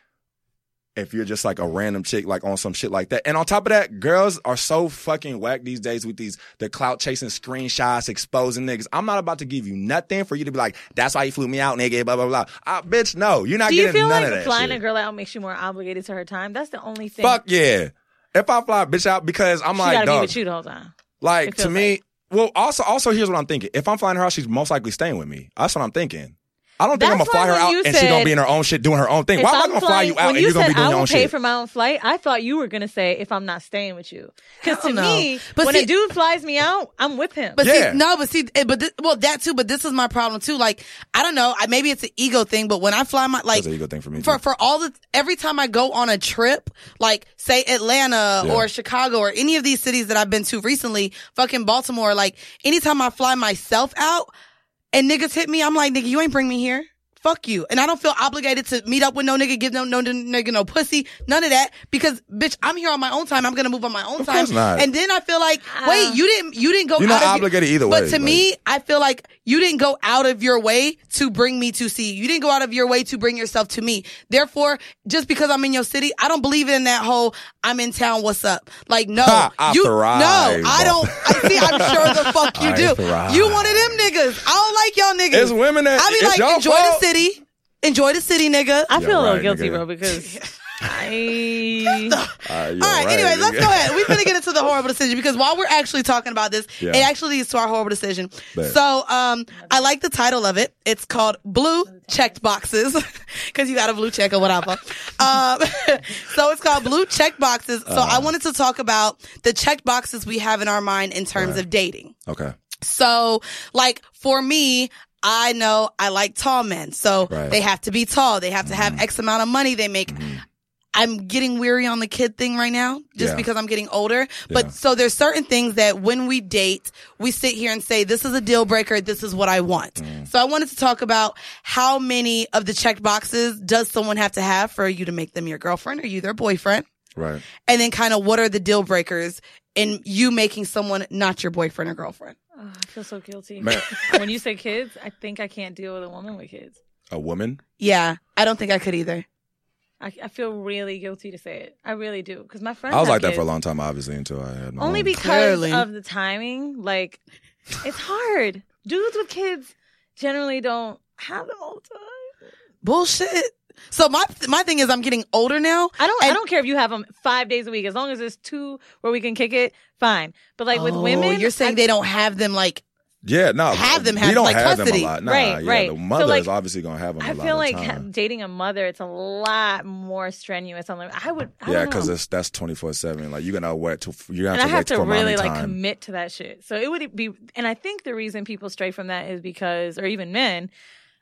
if you're just like a random chick, like on some shit like that. And on top of that, girls are so fucking whack these days with these, the clout chasing screenshots, exposing niggas. I'm not about to give you nothing for you to be like, that's why you flew me out, nigga, blah, blah, blah. Uh, bitch, no, you're not Do you getting feel none like of that flying shit. a girl out makes you more obligated to her time? That's the only thing. Fuck yeah. If I fly a bitch out, because I'm she like, gotta be dog, with you the whole time. like It to feels me, like. well, also, also here's what I'm thinking. If I'm flying her out, she's most likely staying with me. That's what I'm thinking. I don't think I'm That's gonna fly why her when out you and she's gonna said- be in her own shit doing her own thing. If Why am I I'm gonna fly flying- you out when and you you're gonna said be doing I your will own pay shit? for my own flight, I thought you were gonna say if I'm not staying with you. Because to Hell no. me, But when see- a dude flies me out, I'm with him. But Yeah. see, no, but see, eh, but this, well, that too. But this is my problem too. Like, I don't know. I, maybe it's an ego thing. But when I fly my like That's an ego thing for me, for too. for all the every time I go on a trip, like say Atlanta Yeah. or Chicago or any of these cities that I've been to recently, fucking Baltimore. Like anytime I fly myself out and niggas hit me, I'm like, nigga, you ain't bring me here. Fuck you. And I don't feel obligated to meet up with no nigga, give no, no nigga no pussy, none of that. Because, bitch, I'm here on my own time. I'm gonna move on my own Of time. course not. And then I feel like, wait, you didn't, you didn't go You're out not of obligated your, either But way, to like- me, I feel like you didn't go out of your way to bring me to see you. You didn't go out of your way to bring yourself to me. Therefore, just because I'm in your city, I don't believe in that whole I'm in town, what's up? Like, no. Ha, off you, the no, ride, I bro. don't. I see, I'm sure the fuck you Off do. the ride. You one of them niggas. I don't like y'all niggas. It's women that- I be it's like, y'all enjoy fault. the city. Enjoy the city, nigga. I Yeah, feel a little right, guilty, nigga. bro, because I. Uh, you're All right, anyway, let's nigga. go ahead. We're going to get into the horrible decision because while we're actually talking about this, Yeah. it actually leads to our horrible decision. Bet. So, um, I like the title of it. It's called Blue Checked Boxes because you got a blue check or whatever. um, so it's called Blue Checked Boxes. So Uh-huh. I wanted to talk about the checked boxes we have in our mind in terms Right. of dating. Okay. So, like, for me, I know I like tall men. So Right. they have to be tall. They have to have X amount of money. They make, I'm getting weary on the kid thing right now just Yeah. because I'm getting older. But Yeah. so there's certain things that when we date, we sit here and say, this is a deal breaker. This is what I want. Mm. So I wanted to talk about how many of the checked boxes does someone have to have for you to make them your girlfriend or you their boyfriend? Right. And then kind of what are the deal breakers in you making someone not your boyfriend or girlfriend? Oh, I feel so guilty. Man. When you say kids, I think I can't deal with a woman with kids. A woman? Yeah, I don't think I could either. I, I feel really guilty to say it. I really do. Because my friends I was have like that kids. for a long time, obviously, until I had my Only own. because Clearly. of the timing. Like, it's hard. Dudes with kids generally don't have them all the time. Bullshit. So my my thing is, I'm getting older now. I don't. I and- don't care if you have them five days a week, as long as there's two where we can kick it. Fine. But like with Oh, women, you're saying I- they don't have them like. Yeah, no. Have them we have, don't like, have custody. them a lot. Nah, Right, yeah, right. The So, mother like, is obviously going to have them a I lot feel of like the ha- time. dating a mother, it's a lot more strenuous. I'm like, I would. I Yeah, don't because know. that's twenty-four seven. Like, you're going to wait to, you're going And I to have wait to for really mommy like time. commit to that shit. So it would be, and I think the reason people stray from that is because, or even men,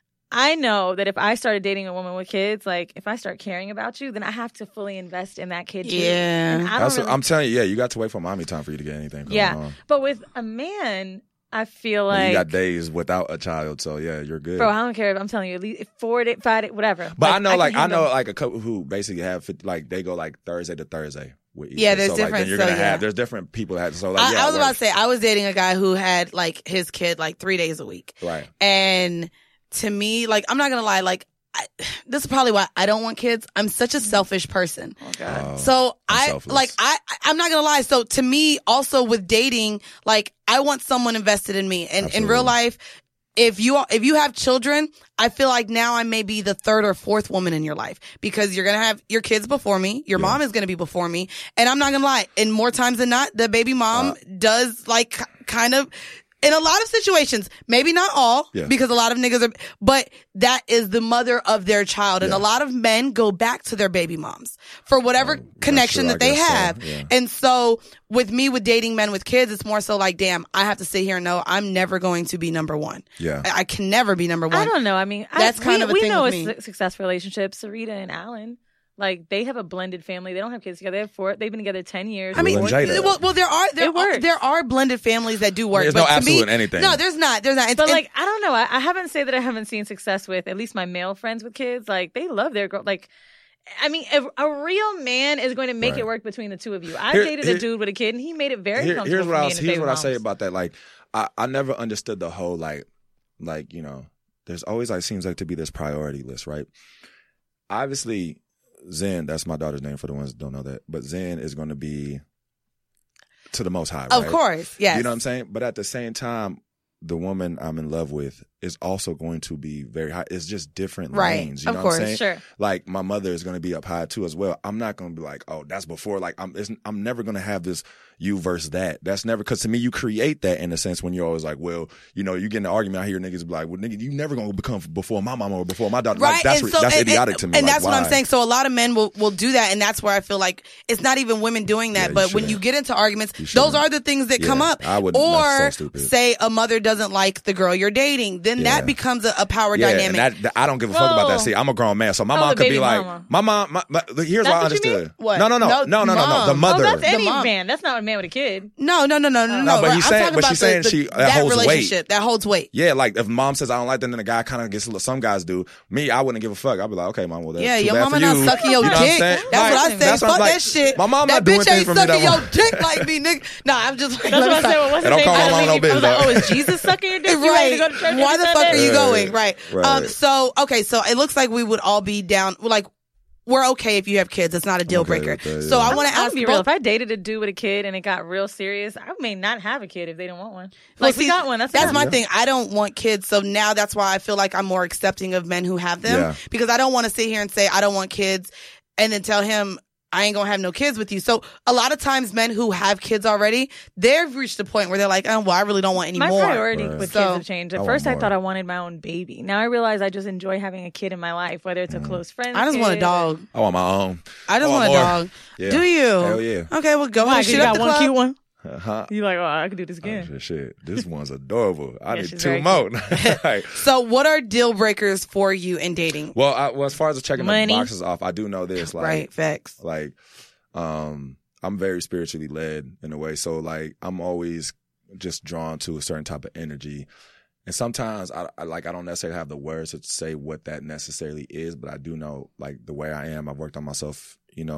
I know that if I started dating a woman with kids, like if I start caring about you, then I have to fully invest in that kid too. Yeah. And I don't That's what- really, I'm telling you, yeah, you got to wait for mommy time for you to get anything going yeah. on. But with a man, I feel And like, you got days without a child, so yeah, you're good. bro, I don't care if I'm telling you, at least four days, five days, whatever. But I know, can like, I handle- know, like, a couple who basically have, fit- like, they go, like, Thursday to Thursday with each Yeah, other. there's so, like, then different- you're so, going to yeah. have, there's different people that have, so, like, I, yeah. I was it about to works. say I was dating a guy who had like his kid like three days a week, Right. and to me, like I'm not gonna lie, like I, this is probably why I don't want kids. I'm such a selfish person. Oh, God. Oh, So I'm I selfless. like I I- I'm not gonna lie. So to me, also with dating, like I want someone invested in me. And in Absolutely. real life, if you if you have children, I feel like now I may be the third or fourth woman in your life because you're gonna have your kids before me. Your Yeah. mom is gonna be before me, and I'm not gonna lie. And more times than not, the baby mom Uh, does like k- kind of. In a lot of situations, maybe not all, Yeah. because a lot of niggas are, but that is the mother of their child. And Yeah. a lot of men go back to their baby moms for whatever Oh, that's connection true, that I they guess so, have. yeah. And so with me, with dating men with kids, it's more so like, damn, I have to sit here and know I'm never going to be number one. Yeah. I, I can never be number one. I don't know. I mean, I- That's kind we, of a we thing know with a me. su- successful relationship. Sarita and Alan, like they have a blended family. They don't have kids together. They have four. They've been together ten years. I mean, Will and Jada. well, well, there are there It are, works. there are blended families that do work. There's but no to absolute me, in anything. No, there's not. There's not. It's, But it's- like, I don't know. I, I haven't say that I haven't seen success with at least my male friends with kids. Like they love their girl. Like, I mean, a, a real man is going to make Right. it work between the two of you. I Here- dated here- a dude with a kid, and he made it very Here- comfortable here's what for I me was, and the here's baby what I say moms. about that. Like, I, I never understood the whole like, like you know, there's always like seems like to be this priority list, right? Obviously, Zen, that's my daughter's name for the ones that don't know that, but Zen is going to be to the Most High, of right? course, yes. You know what I'm saying? But at the same time, the woman I'm in love with is also going to be very high. It's just different Right. lanes. You Of know course. what I'm saying? Sure. Like my mother is going to be up high too as well. I'm not going to be like, oh, that's before. Like I'm, it's, I'm never going to have this you versus that. That's never, because to me, you create that in a sense when you're always like, well, you know, you get in an argument. I hear niggas be like, well, nigga, you never going to become before my mama or before my daughter. Right, Like, that's and re- so, that's and, idiotic and, to me. and Like, that's what I'm why? saying. So a lot of men will will do that, and that's where I feel like it's not even women doing that. Yeah, you but when shouldn't. you get into arguments, You those shouldn't. are the things that Yeah, come up. I would- or that's so stupid. say a mother doesn't like the girl you're dating, then Yeah. that becomes a, a power Yeah, dynamic. and that, that- I don't give a fuck about that. Whoa. See, I'm a grown man, so my Oh, mom the could be baby like, mama. my mom. My, my, here's That's what I what you mean? understood. What? No, no, no, No, no, no, no, no. The mom. mother. Oh, that's any mom. man. That's not a man with a kid. no, no, no, no, no, no. No, but Right, he's I'm saying- talking but about she's the- saying the- she- that that holds weight. relationship that holds weight. Yeah, like if mom says I don't like that, then the guy kind of gets. Some guys do. Me, I wouldn't give a fuck. I'd be like, okay, mom, well, that's Yeah, too your bad mama for not you. sucking your You know what I'm dick. saying? That's what I Like, say. that's what Fuck I'm like, that shit. My mom that not bitch doing ain't things for me sucking that your way. dick like me, nigga. No, I'm just like, That's let what me I said. stop. Well, what's Hey, his don't name? call my I mom was no like, I was bitch, like, dog. oh, is Jesus sucking your dick? You ready Right. to go to church? Why every the fuck are Sunday? you Right. going? Right. Right. Um, so, okay, so it looks like we would all be down. Like, we're okay if you have kids. It's not a deal okay breaker. with that, So yeah. I want to I'm ask gonna be real. both- If I dated a dude with a kid and it got real serious, I may not have a kid if they don't want one. Well, Like we see, got one. That's that's enough. my thing. I don't want kids, so now that's why I feel like I'm more accepting of men who have them Yeah. because I don't want to sit here and say I don't want kids and then tell him I ain't gonna have no kids with you. So a lot of times, men who have kids already, they've reached the point where they're like, "Oh, well, I really don't want any My more." priority Right. with So, kids have changed. At I want first, I more. thought I wanted my own baby. Now I realize I just enjoy having a kid in my life, whether it's a close friend. I just want a kid, dog. I want my own. I just I want a more. dog. Yeah. Do you? Hell yeah. Okay, well, go Why? ahead. 'Cause Shoot you up got the one club. cute one. Uh-huh. You like, oh, I could do this Oh, again. shit, shit. This one's adorable. I Yeah, need she's two very more. Like, So, what are deal breakers for you in dating? well, I, well, as far as checking Money. the boxes off, I do know this. Like, Right, facts. like, um, I'm very spiritually led in a way. So, like, I'm always just drawn to a certain type of energy. And sometimes I, I like I don't necessarily have the words to say what that necessarily is, but I do know like the way I am. I've worked on myself, you know,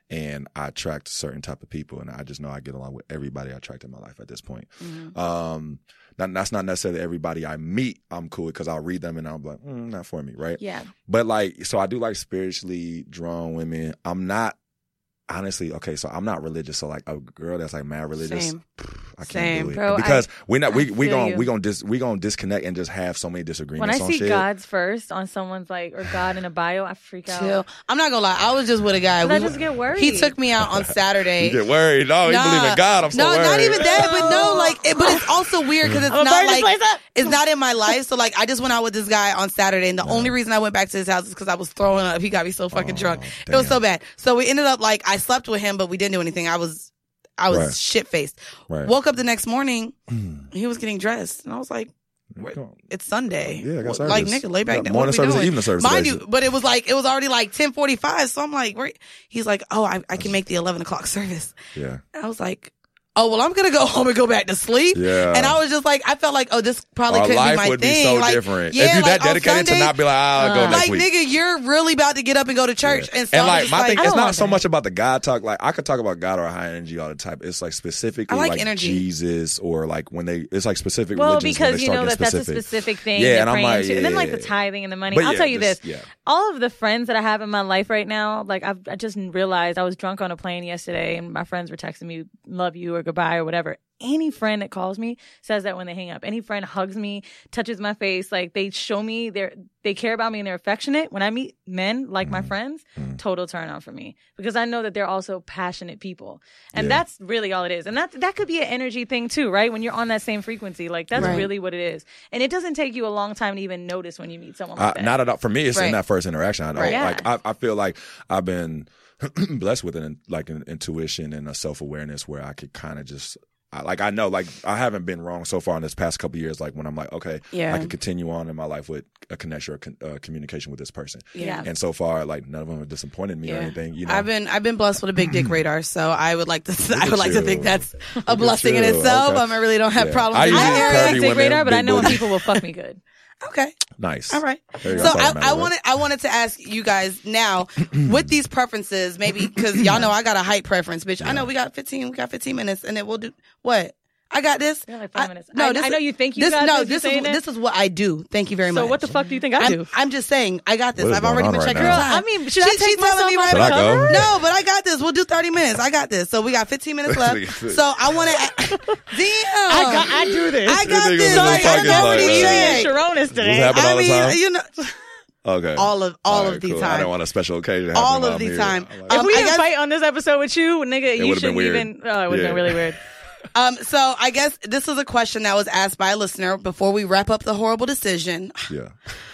and I attract certain type of people, and I just know I get along with everybody I attract in my life at this point. Mm-hmm. Um, not, that's not necessarily everybody I meet I'm cool with, because I'll read them and I'm like, mm, not for me, right? Yeah. But like, so I do like spiritually drawn women. I'm not, honestly, okay, so I'm not religious. So like a girl that's like mad religious, Same. I can't Same. do it. Bro, because I- we're not, we, I we feel gonna, you. we gonna dis, we gonna disconnect and just have so many When disagreements I on see shit. God's first on someone's like, or God in a bio, I freak out. Chill. I'm not gonna lie. I was just with a guy. 'Cause I We- just get worried. He took me out on Saturday. You get worried. No, you Nah. believe in God. I'm so no, worried. not even that, but no, like, it, but it's also weird because it's I'm gonna not burn this like place up. it's not in my life. So like, I just went out with this guy on Saturday, and the only reason I went back to his house is because I was throwing up. He got me so fucking Oh, drunk. It was damn. so bad. So we ended up like I slept with him, but we didn't do anything. I was, I was Right. shit faced. Right. Woke up the next morning, he was getting dressed, and I was like, Come on. it's Sunday. Yeah, I got What- like service. nigga, lay back Got down. morning What are we service and doing? evening service Mind today. you, but it was like it was already like ten forty five. So I'm like, where? He's like, oh, I, I can make the eleven o'clock service. Yeah. And I was like, oh well, I'm gonna go home and go back to sleep. Yeah. And I was just like, I felt like, oh, this probably Our couldn't life be my would thing. be so like, different. Yeah, if you're like, that dedicated on Sunday, to not be like, I'll go Uh, next like week. nigga, you're really about to get up and go to church. And so And I'm like just my thing, I it's don't not want so that. much about the God talk. Like I could talk about God or high energy all the time. It's like specifically I like like energy. Jesus or like when they. It's like specific Well, religions when because they you start know getting that that's a specific. specific thing. Yeah, you're and I'm praying like, to. And then like yeah. the tithing and the money. But I'll yeah, tell you just- this. yeah. All of the friends that I have in my life right now, like I've, I just realized I was drunk on a plane yesterday and my friends were texting me, love you or goodbye or whatever. Any friend that calls me says that when they hang up. Any friend hugs me, touches my face, like they show me they're, they care about me and they're affectionate. When I meet men like my friends, total turn on for me because I know that they're also passionate people. And Yeah. that's really all it is. And that, that could be an energy thing too, right? When you're on that same frequency, like that's Right. really what it is. And it doesn't take you a long time to even notice when you meet someone like Uh, that. not at all. For me, it's Right. in that first interaction. I know. Right. Yeah. Like I, I feel like I've been blessed with an like an intuition and a self awareness where I could kind of just. I, like I know, like I haven't been wrong so far in this past couple of years. Like when I'm like, okay, Yeah. I can continue on in my life with a connection or con- uh, communication with this person. Yeah. And so far, like none of them have disappointed me or Yeah. anything. You know, I've been I've been blessed with a big dick radar, so I would like to I at would like to you. think that's at a blessing in you. itself. Okay. Um, I really don't have Yeah. problems I in usually that I curvy don't area. have dick women, radar, but I big know when booty. people will fuck me good. Okay. nice. All right. There you go. So That's all I, that I matters, wanted I wanted to ask you guys now with these preferences, maybe because y'all know I got a height preference, bitch. I know we got fifteen, we got fifteen minutes, and then we'll do what. I got this. We got like five I- minutes. No, I- this I know you think you this, got no, this, this you is saying that? this is what I do. Thank you very much. So what the fuck do you think I I'm, do? I'm just saying, I got this. What is I've already going been on checking right the now? time. I mean, should I She- take she's telling myself me off right Should now. I go? No, but I got this. We'll do thirty minutes. I got this. So we got fifteen minutes left. So I want to. Damn. I got, I do this. I got This nigga this. was Like, I fucking know what like he's that. saying. Sharonis Does today. it happen I all the mean, time? you know, Okay. all of all right, of the cool. I time. didn't want a special occasion. All happening of while the I'm here. time. I like If Um, we I didn't guess- fight on this episode with you, nigga, you would've been shouldn't weird. even. Oh, it would have Yeah. been really weird. Um, so I guess this is a question that was asked by a listener before we wrap up the horrible decision. Yeah.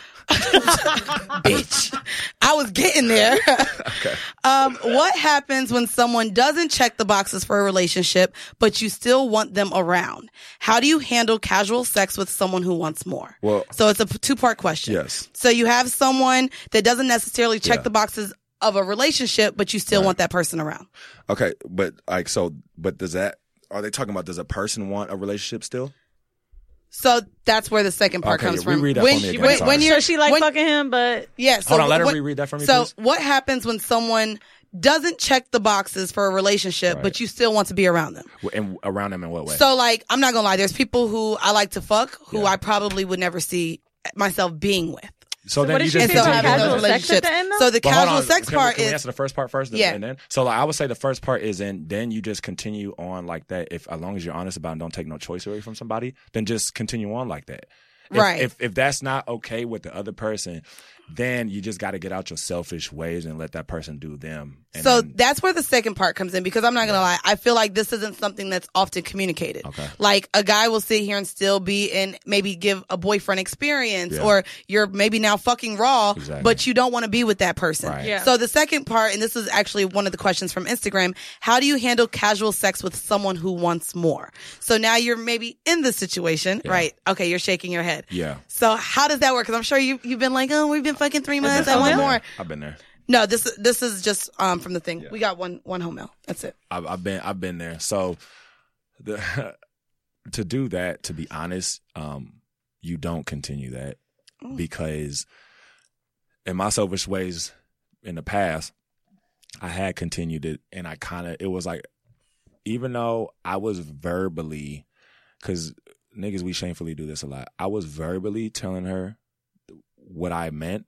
Bitch. I was getting there. Um, what happens when someone doesn't check the boxes for a relationship, but you still want them around? How do you handle casual sex with someone who wants more? Well- so it's a two part question. Yes. So you have someone that doesn't necessarily check Yeah. the boxes of a relationship, but you still Right. want that person around. Okay, but like so, but does that? Are they talking about does a person want a relationship still? So that's where the second part Okay, comes yeah, from. reread that when, for me again, when, sorry. when you're So she like when, fucking him, but yeah. So Hold on, let her when- reread that for me, So please. what happens when someone doesn't check the boxes for a relationship, Right. but you still want to be around them? And around them in what way? So like, I'm not gonna lie. There's people who I like to fuck who Yeah. I probably would never see myself being with. so what then did you she just And say still about having casual those sex at relationships. the end, though? So the But hold casual on, sex can we- part can we is answer the first part first? Yeah. And then, so like, I would say the first part is in. Then you just continue on like that. If as long as you're honest about it and don't take no choice away from somebody, then just continue on like that. If, Right. If if that's not okay with the other person, then you just got to get out your selfish ways and let that person do them. And So then- that's where the second part comes in, because I'm not gonna lie, I feel like this isn't something that's often communicated. Okay. Like a guy will sit here and still be and maybe give a boyfriend experience, Yeah. or you're maybe now fucking raw, Exactly. but you don't want to be with that person. Right. Yeah. So the second part, and this is actually one of the questions from Instagram, how do you handle casual sex with someone who wants more? So now you're maybe in the situation, right? Okay, you're shaking your head. Yeah. So how does that work? Because I'm sure you you've been like, oh, we've been fucking three months. I home want mail? more. I've been there. No, this this is just um from the thing. Yeah. We got one one home mail. That's it. I've, I've been I've been there. So the to do that, to be honest, um, you don't continue that because in my selfish ways in the past, I had continued it, and I kind of, it was like, even though I was verbally, because niggas, we shamefully do this a lot. I was verbally telling her what I meant,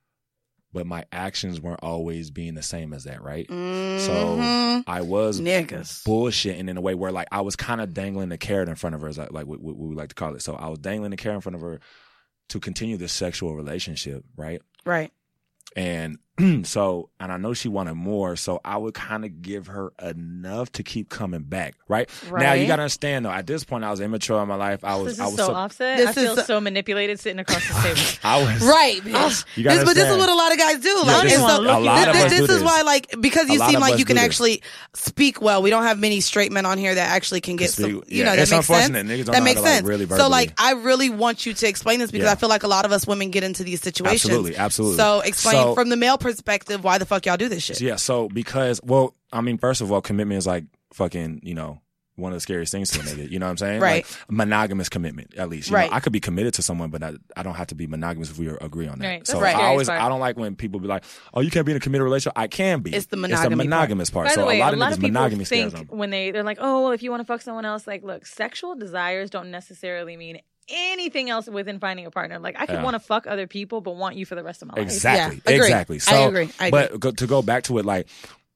but my actions weren't always being the same as that, right? Mm-hmm. So I was Niggas. bullshitting in a way where, like, I was kind of dangling the carrot in front of her, as like, like what, what we like to call it. So I was dangling the carrot in front of her to continue this sexual relationship, right? Right. And so, and I know she wanted more, so I would kind of give her enough to keep coming back, right? Right. Now you gotta understand though, at this point I was immature in my life. I was, This I is was so so, offset. This I feel is so- so manipulated sitting across the table. I was Right, bitch. You gotta This, but this is understand. what a lot of guys do. Like, this and is- so a lot of this, us this do is this. why, like, because you A lot seem of like us you can do this. actually speak well. We don't have many straight men on here that actually can get Speak- some. You yeah, know, that it's makes sense. unfortunate. Niggas don't That know makes how to, like, sense. really so, verbally- like, I really want you to explain this because Yeah. I feel like a lot of us women get into these situations. Absolutely, absolutely. So, explain So- from the male perspective why the fuck y'all do this shit. Yeah, so because, well, I mean, first of all, commitment is like fucking, you know, one of the scariest things to a nigga. You know what I'm saying? Right. Like, monogamous commitment, at least. You Right. know, I could be committed to someone, but I, I don't have to be monogamous if we agree on that. Right. So That's right. I the always, scariest I part. don't like when people be like, oh, you can't be in a committed relationship. I can be. It's the It's monogamy the part. monogamous part. By So the way, a lot a of lot niggas, of people monogamy scares think them. when they they're like, oh, well, if you want to fuck someone else, like, look, sexual desires don't necessarily mean anything else within finding a partner. Like, I could Yeah. want to fuck other people, but want you for the rest of my life. Exactly. Yeah, agree. Exactly. I So, agree. I agree. But go, to go back to it, like,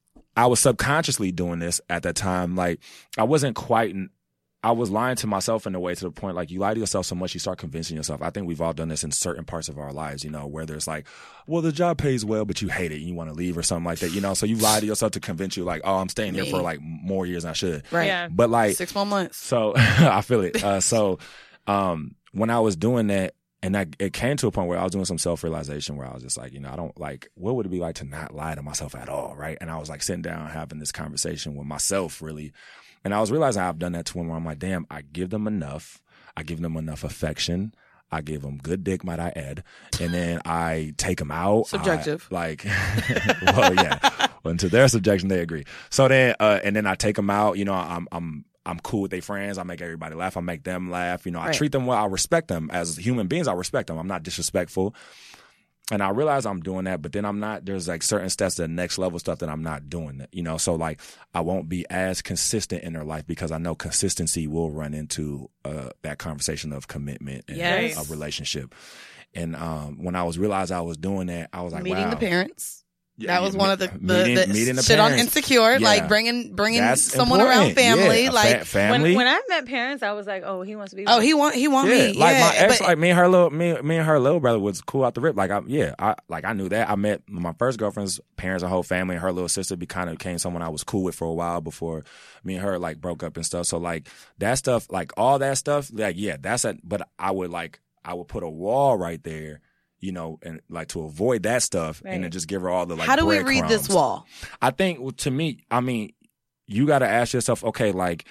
I was subconsciously doing this at that time. Like, I wasn't quite, I was lying to myself in a way to the point, like, you lie to yourself so much, you start convincing yourself. I think we've all done this in certain parts of our lives, you know, where there's like, well, the job pays well, but you hate it and you want to leave or something like that, you know? So you lie to yourself to convince you, like, oh, I'm staying here Me. for like more years than I should. Right. Yeah. But like, Six more months. so I feel it. Uh, so um, when I was doing that, and I, it came to a point where I was doing some self-realization where I was just like, you know, I don't like, what would it be like to not lie to myself at all, right? And I was like sitting down having this conversation with myself, really. And I was realizing I've done that to women where I'm like, damn, I give them enough. I give them enough affection. I give them good dick, might I add. And then I take them out. Subjective. I, like, well, yeah. Well, to their subjection, they agree. So then, uh, and then I take them out, you know, I'm, I'm, I'm cool with their friends. I make everybody laugh. I make them laugh. You know, I Right. treat them well. I respect them as human beings. I respect them. I'm not disrespectful. And I realize I'm doing that, but then I'm not, there's like certain steps, the next level stuff that I'm not doing that, you know? So like, I won't be as consistent in their life because I know consistency will run into, uh, that conversation of commitment and Yes. a relationship. And, um, when I was realized I was doing that, I was like, Meeting wow. the parents. Yeah, That was yeah, one of the, the, meeting- the, meeting the shit on parents. Insecure, Yeah. like bringing bringing That's someone important. around family, Yeah, a like fa- family. When, when I met parents, I was like, oh, he wants to be. oh he want he want Yeah, me, like yeah, my ex, but- like me and her little me, me and her little brother was cool out the rip. Like I, yeah, I like I knew that. I met my first girlfriend's parents, and whole family, and her little sister. Be kind of became someone I was cool with for a while before me and her like broke up and stuff. So like that stuff, like all that stuff, like yeah, that's a. But I would like I would put a wall right there, you know, and like to avoid that stuff, Right. and then just give her all the like. how do we read this breadcrumbs. wall? I think well, to me, I mean, you got to ask yourself, okay, like,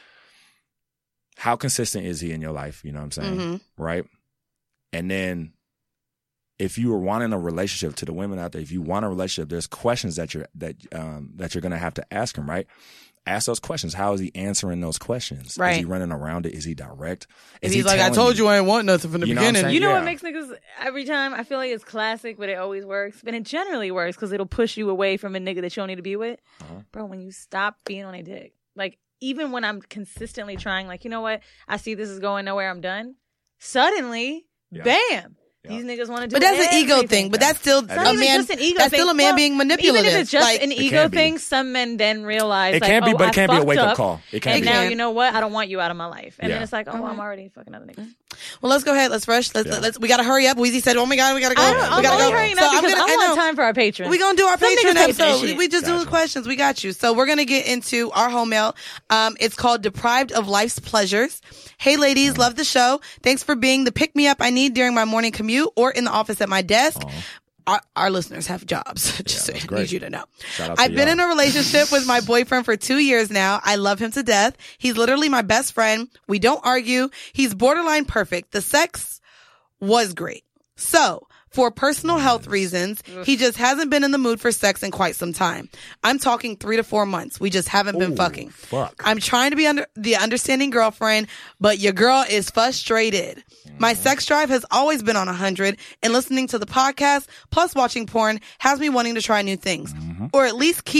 how consistent is he in your life? You know what I'm saying? Mhm. Right? And then if you are wanting a relationship, to the women out there, if you want a relationship, there's questions that you're that um that you're gonna have to ask him, right? Ask those questions. How is he answering those questions? Right. Is he running around it? Is he direct? If Is he's he like, I telling told you I ain't want nothing from the You know what I'm beginning. saying? You know Yeah. what makes niggas every time? I feel like it's classic, but it always works. But it generally works because it'll push you away from a nigga that you don't need to be with. Uh-huh. Bro, when you stop being on a dick, like even when I'm consistently trying, like, you know what? I see this is going nowhere. I'm done. Suddenly, Yeah. bam. Yeah. These niggas want to do But that's an ego everything. thing. But that's still It's a not Not even man. just an ego That's thing. still a man Well, being manipulative. Even if it's just like, an It ego can be. thing, some men then realize It like, can't be, oh, but I it can't be a fucked wake up up, call. It can't And be. now can. you know what? I don't want you out of my life. And Yeah. then it's like, oh, All I'm right. already fucking other niggas. well, let's go ahead. Let's rush. Let's Yeah. let's. We gotta hurry up. Weezy said, "Oh my god, we gotta go. I we don't, I'm gotta only go." hurrying So up I'm because gonna. I I want know. time for our patrons. We're going to do our Some niggas Patreon take that episode. shit. We just do the Gotcha. questions. We got you. So we're going to get into our home mail. Um, it's called Deprived of Life's Pleasures. Hey, ladies, love the show. Thanks for being the pick-me-up I need during my morning commute or in the office at my desk. Our, our listeners have jobs. Just that's I great. need you to know. Shout out to I've been y'all. in a relationship with my boyfriend for two years now. I love him to death. He's literally my best friend. We don't argue. He's borderline perfect. The sex was great. So, for personal health reasons, he just hasn't been in the mood for sex in quite some time. I'm talking three to four months. We just haven't been Ooh, fucking. fuck. I'm trying to be under the understanding girlfriend, but your girl is frustrated. My sex drive has always been on one hundred, and listening to the podcast plus watching porn has me wanting to try new things, or at least keep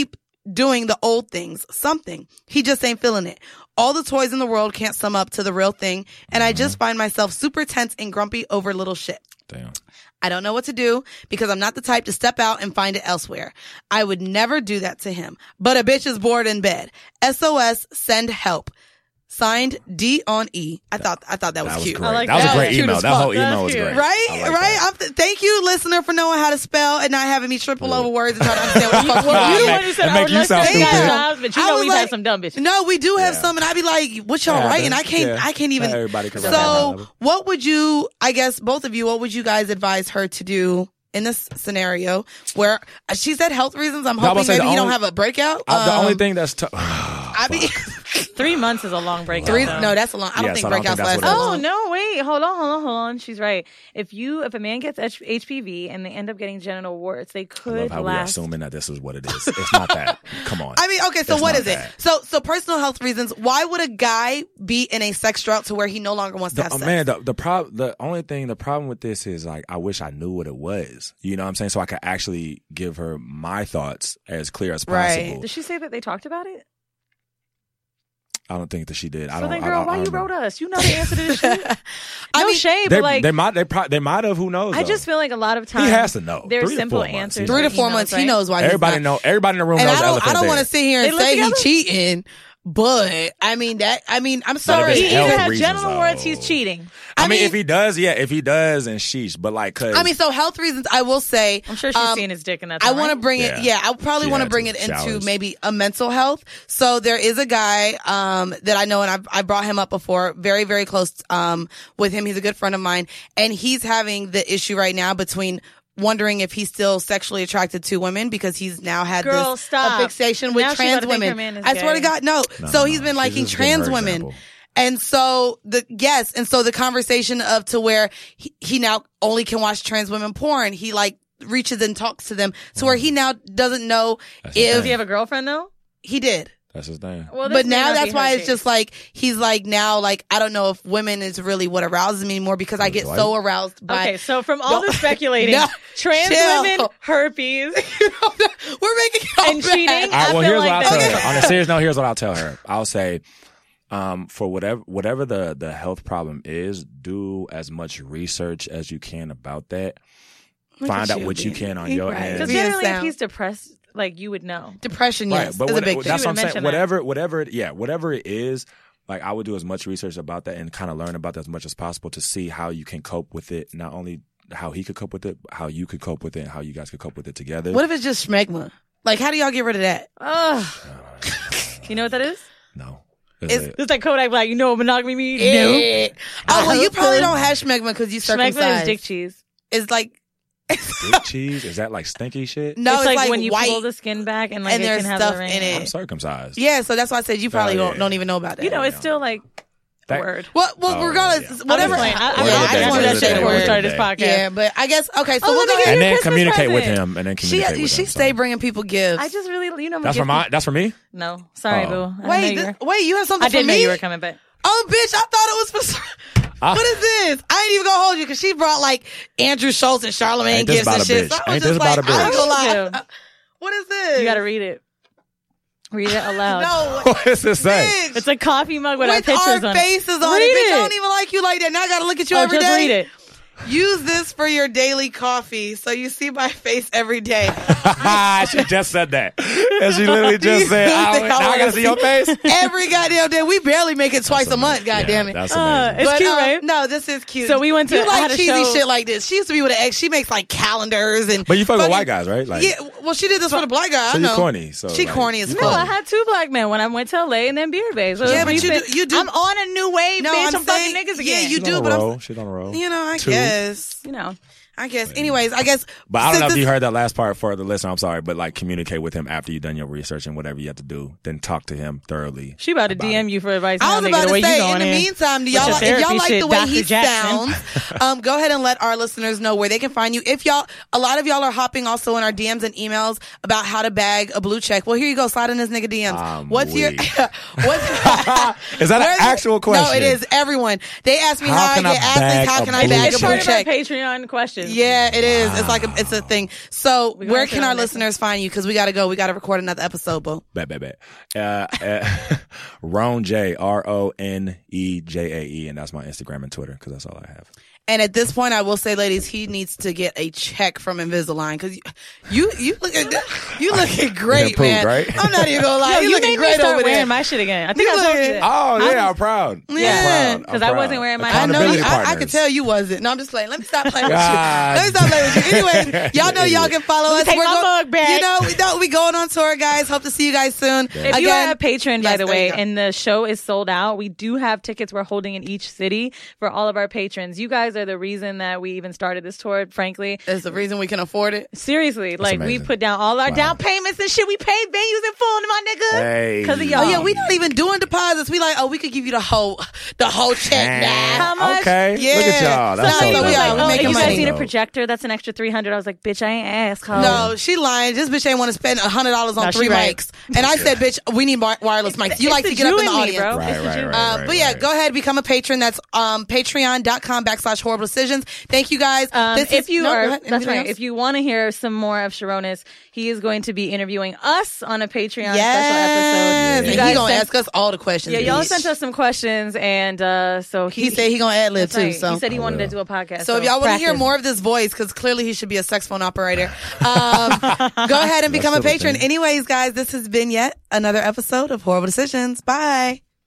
doing the old things, something. He just ain't feeling it. All the toys in the world can't sum up to the real thing, and mm-hmm. I just find myself super tense and grumpy over little shit. Damn. I don't know what to do because I'm not the type to step out and find it elsewhere. I would never do that to him. But a bitch is bored in bed. S O S, send help. Signed, D on E. I thought I thought that was, that was cute. Great. I like that was that. a great Cute email. as That fuck. whole email That's was cute. great. Right? I like right? that. I'm th- thank you, listener, for knowing how to spell and not having me triple over words and trying to understand what the fuck Well, you you the mean. one who said That I make would you look sound at stupid. jobs, but you I know was we've like- had some dumb bitches. No, we do have Yeah. some, and I'd be like, what y'all Yeah, writing? I can't, yeah. I can't even. Not everybody can write that So, level. what would you, I guess, both of you, what would you guys advise her to do in this scenario where she said health reasons? I'm No, I hoping was saying maybe the he don't only- have a breakout. I, the Um, only thing that's tough. I mean, Three months is a long breakout. three, though. no, that's a long. I don't Yes, think I don't breakouts think that's last what that it is. Oh long. no! Wait, hold on, hold on, hold on. She's right. If you, if a man gets H- HPV and they end up getting genital warts, they I could love how we're last. assuming that this is what it is. It's not that. Come on. I mean, okay, so It's what not is it? that. So, so personal health reasons. Why would a guy be in a sex drought to where he no longer wants to The, have uh, sex? man, the the prob- the only thing, the problem with this is like, I wish I knew what it was. You know what I'm saying? So I could actually give her my thoughts as clear as Right. possible. Did she say that they talked about it? I don't think that she did. I So don't. then, I girl, don't, why I you don't wrote remember. us? You know the answer to this shit. I No mean, shade, They, but like, they might. They pro- They might have. Who knows? I though. just feel like a lot of times He has to know. There's Three to simple four months. answers. three to for four emails, months, he right? knows why. Everybody he's not. know. Everybody in the room And knows I don't, elephant I don't there. want to sit here They and live say together? he cheating, but I mean that. I mean, I'm if sorry. it's He health either has reasons, genital warts, though. he's cheating. I, I mean, mean- if he does, yeah. If he does, and sheesh. But like, cause I mean, so health reasons. I will say. I'm sure she's um, seen his dick in that. I Time, want to right? bring Yeah. it. Yeah, I probably She want to had bring to. it into Showers. maybe a mental health. So there is a guy um, that I know, and I've, I brought him up before. Very, very close um, with him. He's a good friend of mine, and he's having the issue right now between wondering if he's still sexually attracted to women because he's now had Girl, this stop. a fixation with Now she trans gotta think her women. man is I swear to gay. God, no. No, so no, he's been she's liking just giving trans her women. example. And so the yes, and so the conversation of to where he, he now only can watch trans women porn. He like reaches and talks to them to where he now doesn't know That's the if Does he have a girlfriend though? he did. that's his thing. Well, this But may now not that's be her why it's case. just like he's like now like I don't know if women is really what arouses me anymore because I get Right. so aroused by Okay, so from all No. the speculating, No. trans Chill. women, herpes, we're making it all and bad. cheating. All right, I well, feel here's like what I'll that- tell her. On a serious note, here's what I'll tell her. I'll say, um, for whatever whatever the the health problem is, do as much research as you can about that. Look Find at out you what you being- can on He your right. end. Because Being generally, if sound. he's depressed, like you would know. Depression, yes, Right, but is what, a big that's thing. what I'm She would saying. mention that. Whatever, whatever, it, yeah, whatever it is, like I would do as much research about that and kind of learn about that as much as possible to see how you can cope with it. Not only how he could cope with it, how you could cope with it, and how you guys could cope with it together. What if it's just schmegma? Like, how do y'all get rid of that? Ugh. You know what that is? No, It's- it? It's like Kodak Black. You know what monogamy means? Eh. Oh, well, you Uh-huh. probably don't have schmegma because you No. Schmegma is circumcised. dick cheese. It's like dick cheese? Is that like stinky shit? no, it's, it's, like, like, when you white. pull the skin back and like And it there's can have stuff the ring. in it. I'm circumcised. Yeah, so that's why I said you probably Oh, yeah, don't, yeah. don't even know about that. You know, it's Yeah. still like a That- word. well, well, Oh, regardless, yeah. whatever. I'm just playing. I, I, yeah, Word I, of the I day, just I wanted do to that say shit the before we word. started this podcast. Yeah, but I guess okay. So Oh, we'll let go me ahead. get And you a then Christmas communicate with present. him, and then She communicate with she him. stay so. bringing people gifts. I just really, you know, That's for my. That's for me. No, sorry, Oh. boo. I didn't know wait, you this, were- wait, you have something I didn't for know me? you were coming, but Oh, bitch! I thought it was for. Ah. What is this? I ain't even gonna hold you because she brought like Andrew Schultz and Charlamagne Ain't this gifts and about a shit. bitch? So I was Ain't just this like, about a I ain't gonna lie. bitch? What is this? you got to read it. Read it aloud. No, What does it say? bitch. It's a coffee mug with, our With pictures our on faces it. on read it. Bitch, I it. don't even like you like that. Now I gotta look at you oh, every just day. read it. Use this for your daily coffee so you see my face every day. She just said that. And she literally just said, You oh, think I now I wanna gotta see your face. Every goddamn day. We barely make it twice a month, Yeah, goddamn it. That's Uh, amazing. It's But, cute, um, right? No, this is cute. So we went to- You I like had a cheesy show- shit like this. She used to be with an ex. She makes like calendars and. But you fuck with funny- white guys, right? Like, Yeah, well, she did this for the black guy. so I you know. corny. So She like, corny as you No, fuck. I had two black men when I went to L A and then Beard Bay. So Yeah, but we you fit- do- you do- I'm on a new wave, No, bitch. I'm I'm, saying- fucking niggas yeah, again. you She's do, on a but I'm- roll. She's on a roll. You know, I Two. guess. You know. I guess. Anyways, I guess. But I don't know since if you this- heard that last part for the listener. I'm sorry, but like communicate with him after you've done your research and whatever you have to do. Then talk to him thoroughly. She about to about D M it. you for advice. I now, was nigga, about the to way you say, going in the in. meantime, do With y'all your like, if y'all therapy like shit, the way Doctor he Jackson. sounds, um, go ahead and let our listeners know where they can find you. If y'all, a lot of y'all are hopping also in our D Ms and emails about how to bag a blue check. Well, here you go, slide in this nigga D Ms. I'm What's your, weak. what's, Is that an where's- actual question? No, it is everyone. They ask me How how, can I I get bag athletes, how a can I blue bag It's a blue part of our check? Patreon question. questions. Yeah, it is. Wow. It's like a, it's a thing. So where can our listeners find you? Because we got to go. We got to record another episode, boo. Bet, bet, bet. Uh, uh, Ron J, R O N E J A E, and that's my Instagram and Twitter because that's all I have. And at this point, I will say, ladies, he needs to get a check from Invisalign because you, you, you look at you looking great, improved, man. Right? I'm not even gonna lie, Yo, you, you looking made great me start over wearing there. my shit again. I think You I told you. look- That. Oh yeah, I'm, I'm proud. Yeah, because I wasn't wearing my. I know. You, Accountability I, I could partners. tell you wasn't. No, I'm just playing. Let me stop playing with you. God. Let me stop playing with you. Anyway, y'all know y'all can follow us. Take We're my go- mug back. You know, we know we going on tour, guys. Hope to see you guys soon. Yeah. If Again, you are a patron, by yes, the there you way, go. and the show is sold out, we do have tickets we're holding in each city for all of our patrons. You guys are the reason that we even started this tour, frankly. It's the reason we can afford it. Seriously, like we amazing. put down all our Wow. down payments and shit. We paid venues in full, my nigga. Hey. Because of Oh y'all. yeah, we not even doing deposits. We like, oh, we could give you the whole, the whole check now. How much? Okay. Yeah. Look at y'all. That's Somebody so was dope. like, oh, we making you guys money. need a projector? That's an extra three hundred. I was like, bitch, I ain't asked. Ho. No, she lying. This bitch ain't want to spend a hundred dollars on No, three she right. mics. And I said, bitch, we need wi- wireless mics. You It's like the to get up Jew in the me, audience. bro. Right, It's the right, Jew. right. Um, but yeah, right. go ahead, become a patron. That's um, patreon.com backslash horrible decisions. Thank you guys. Um, This if is- you no, go are, ahead. that's Anything right. else? If you want to hear some more of Sharonis, he is going to be interviewing us on a Patreon yes. special episode. And You he guys gonna sent- ask us all the questions. Yeah, y'all bitch. sent us some questions, and uh, so he, He said he gonna ad lib that's too. right. So he said he I wanted will. to do a podcast. So if y'all want to hear practice. more of this voice, because clearly he should be a sex phone operator, um, go ahead and become a That's still a patron. thing. Anyways, guys, this has been yet another episode of Horrible Decisions. Bye.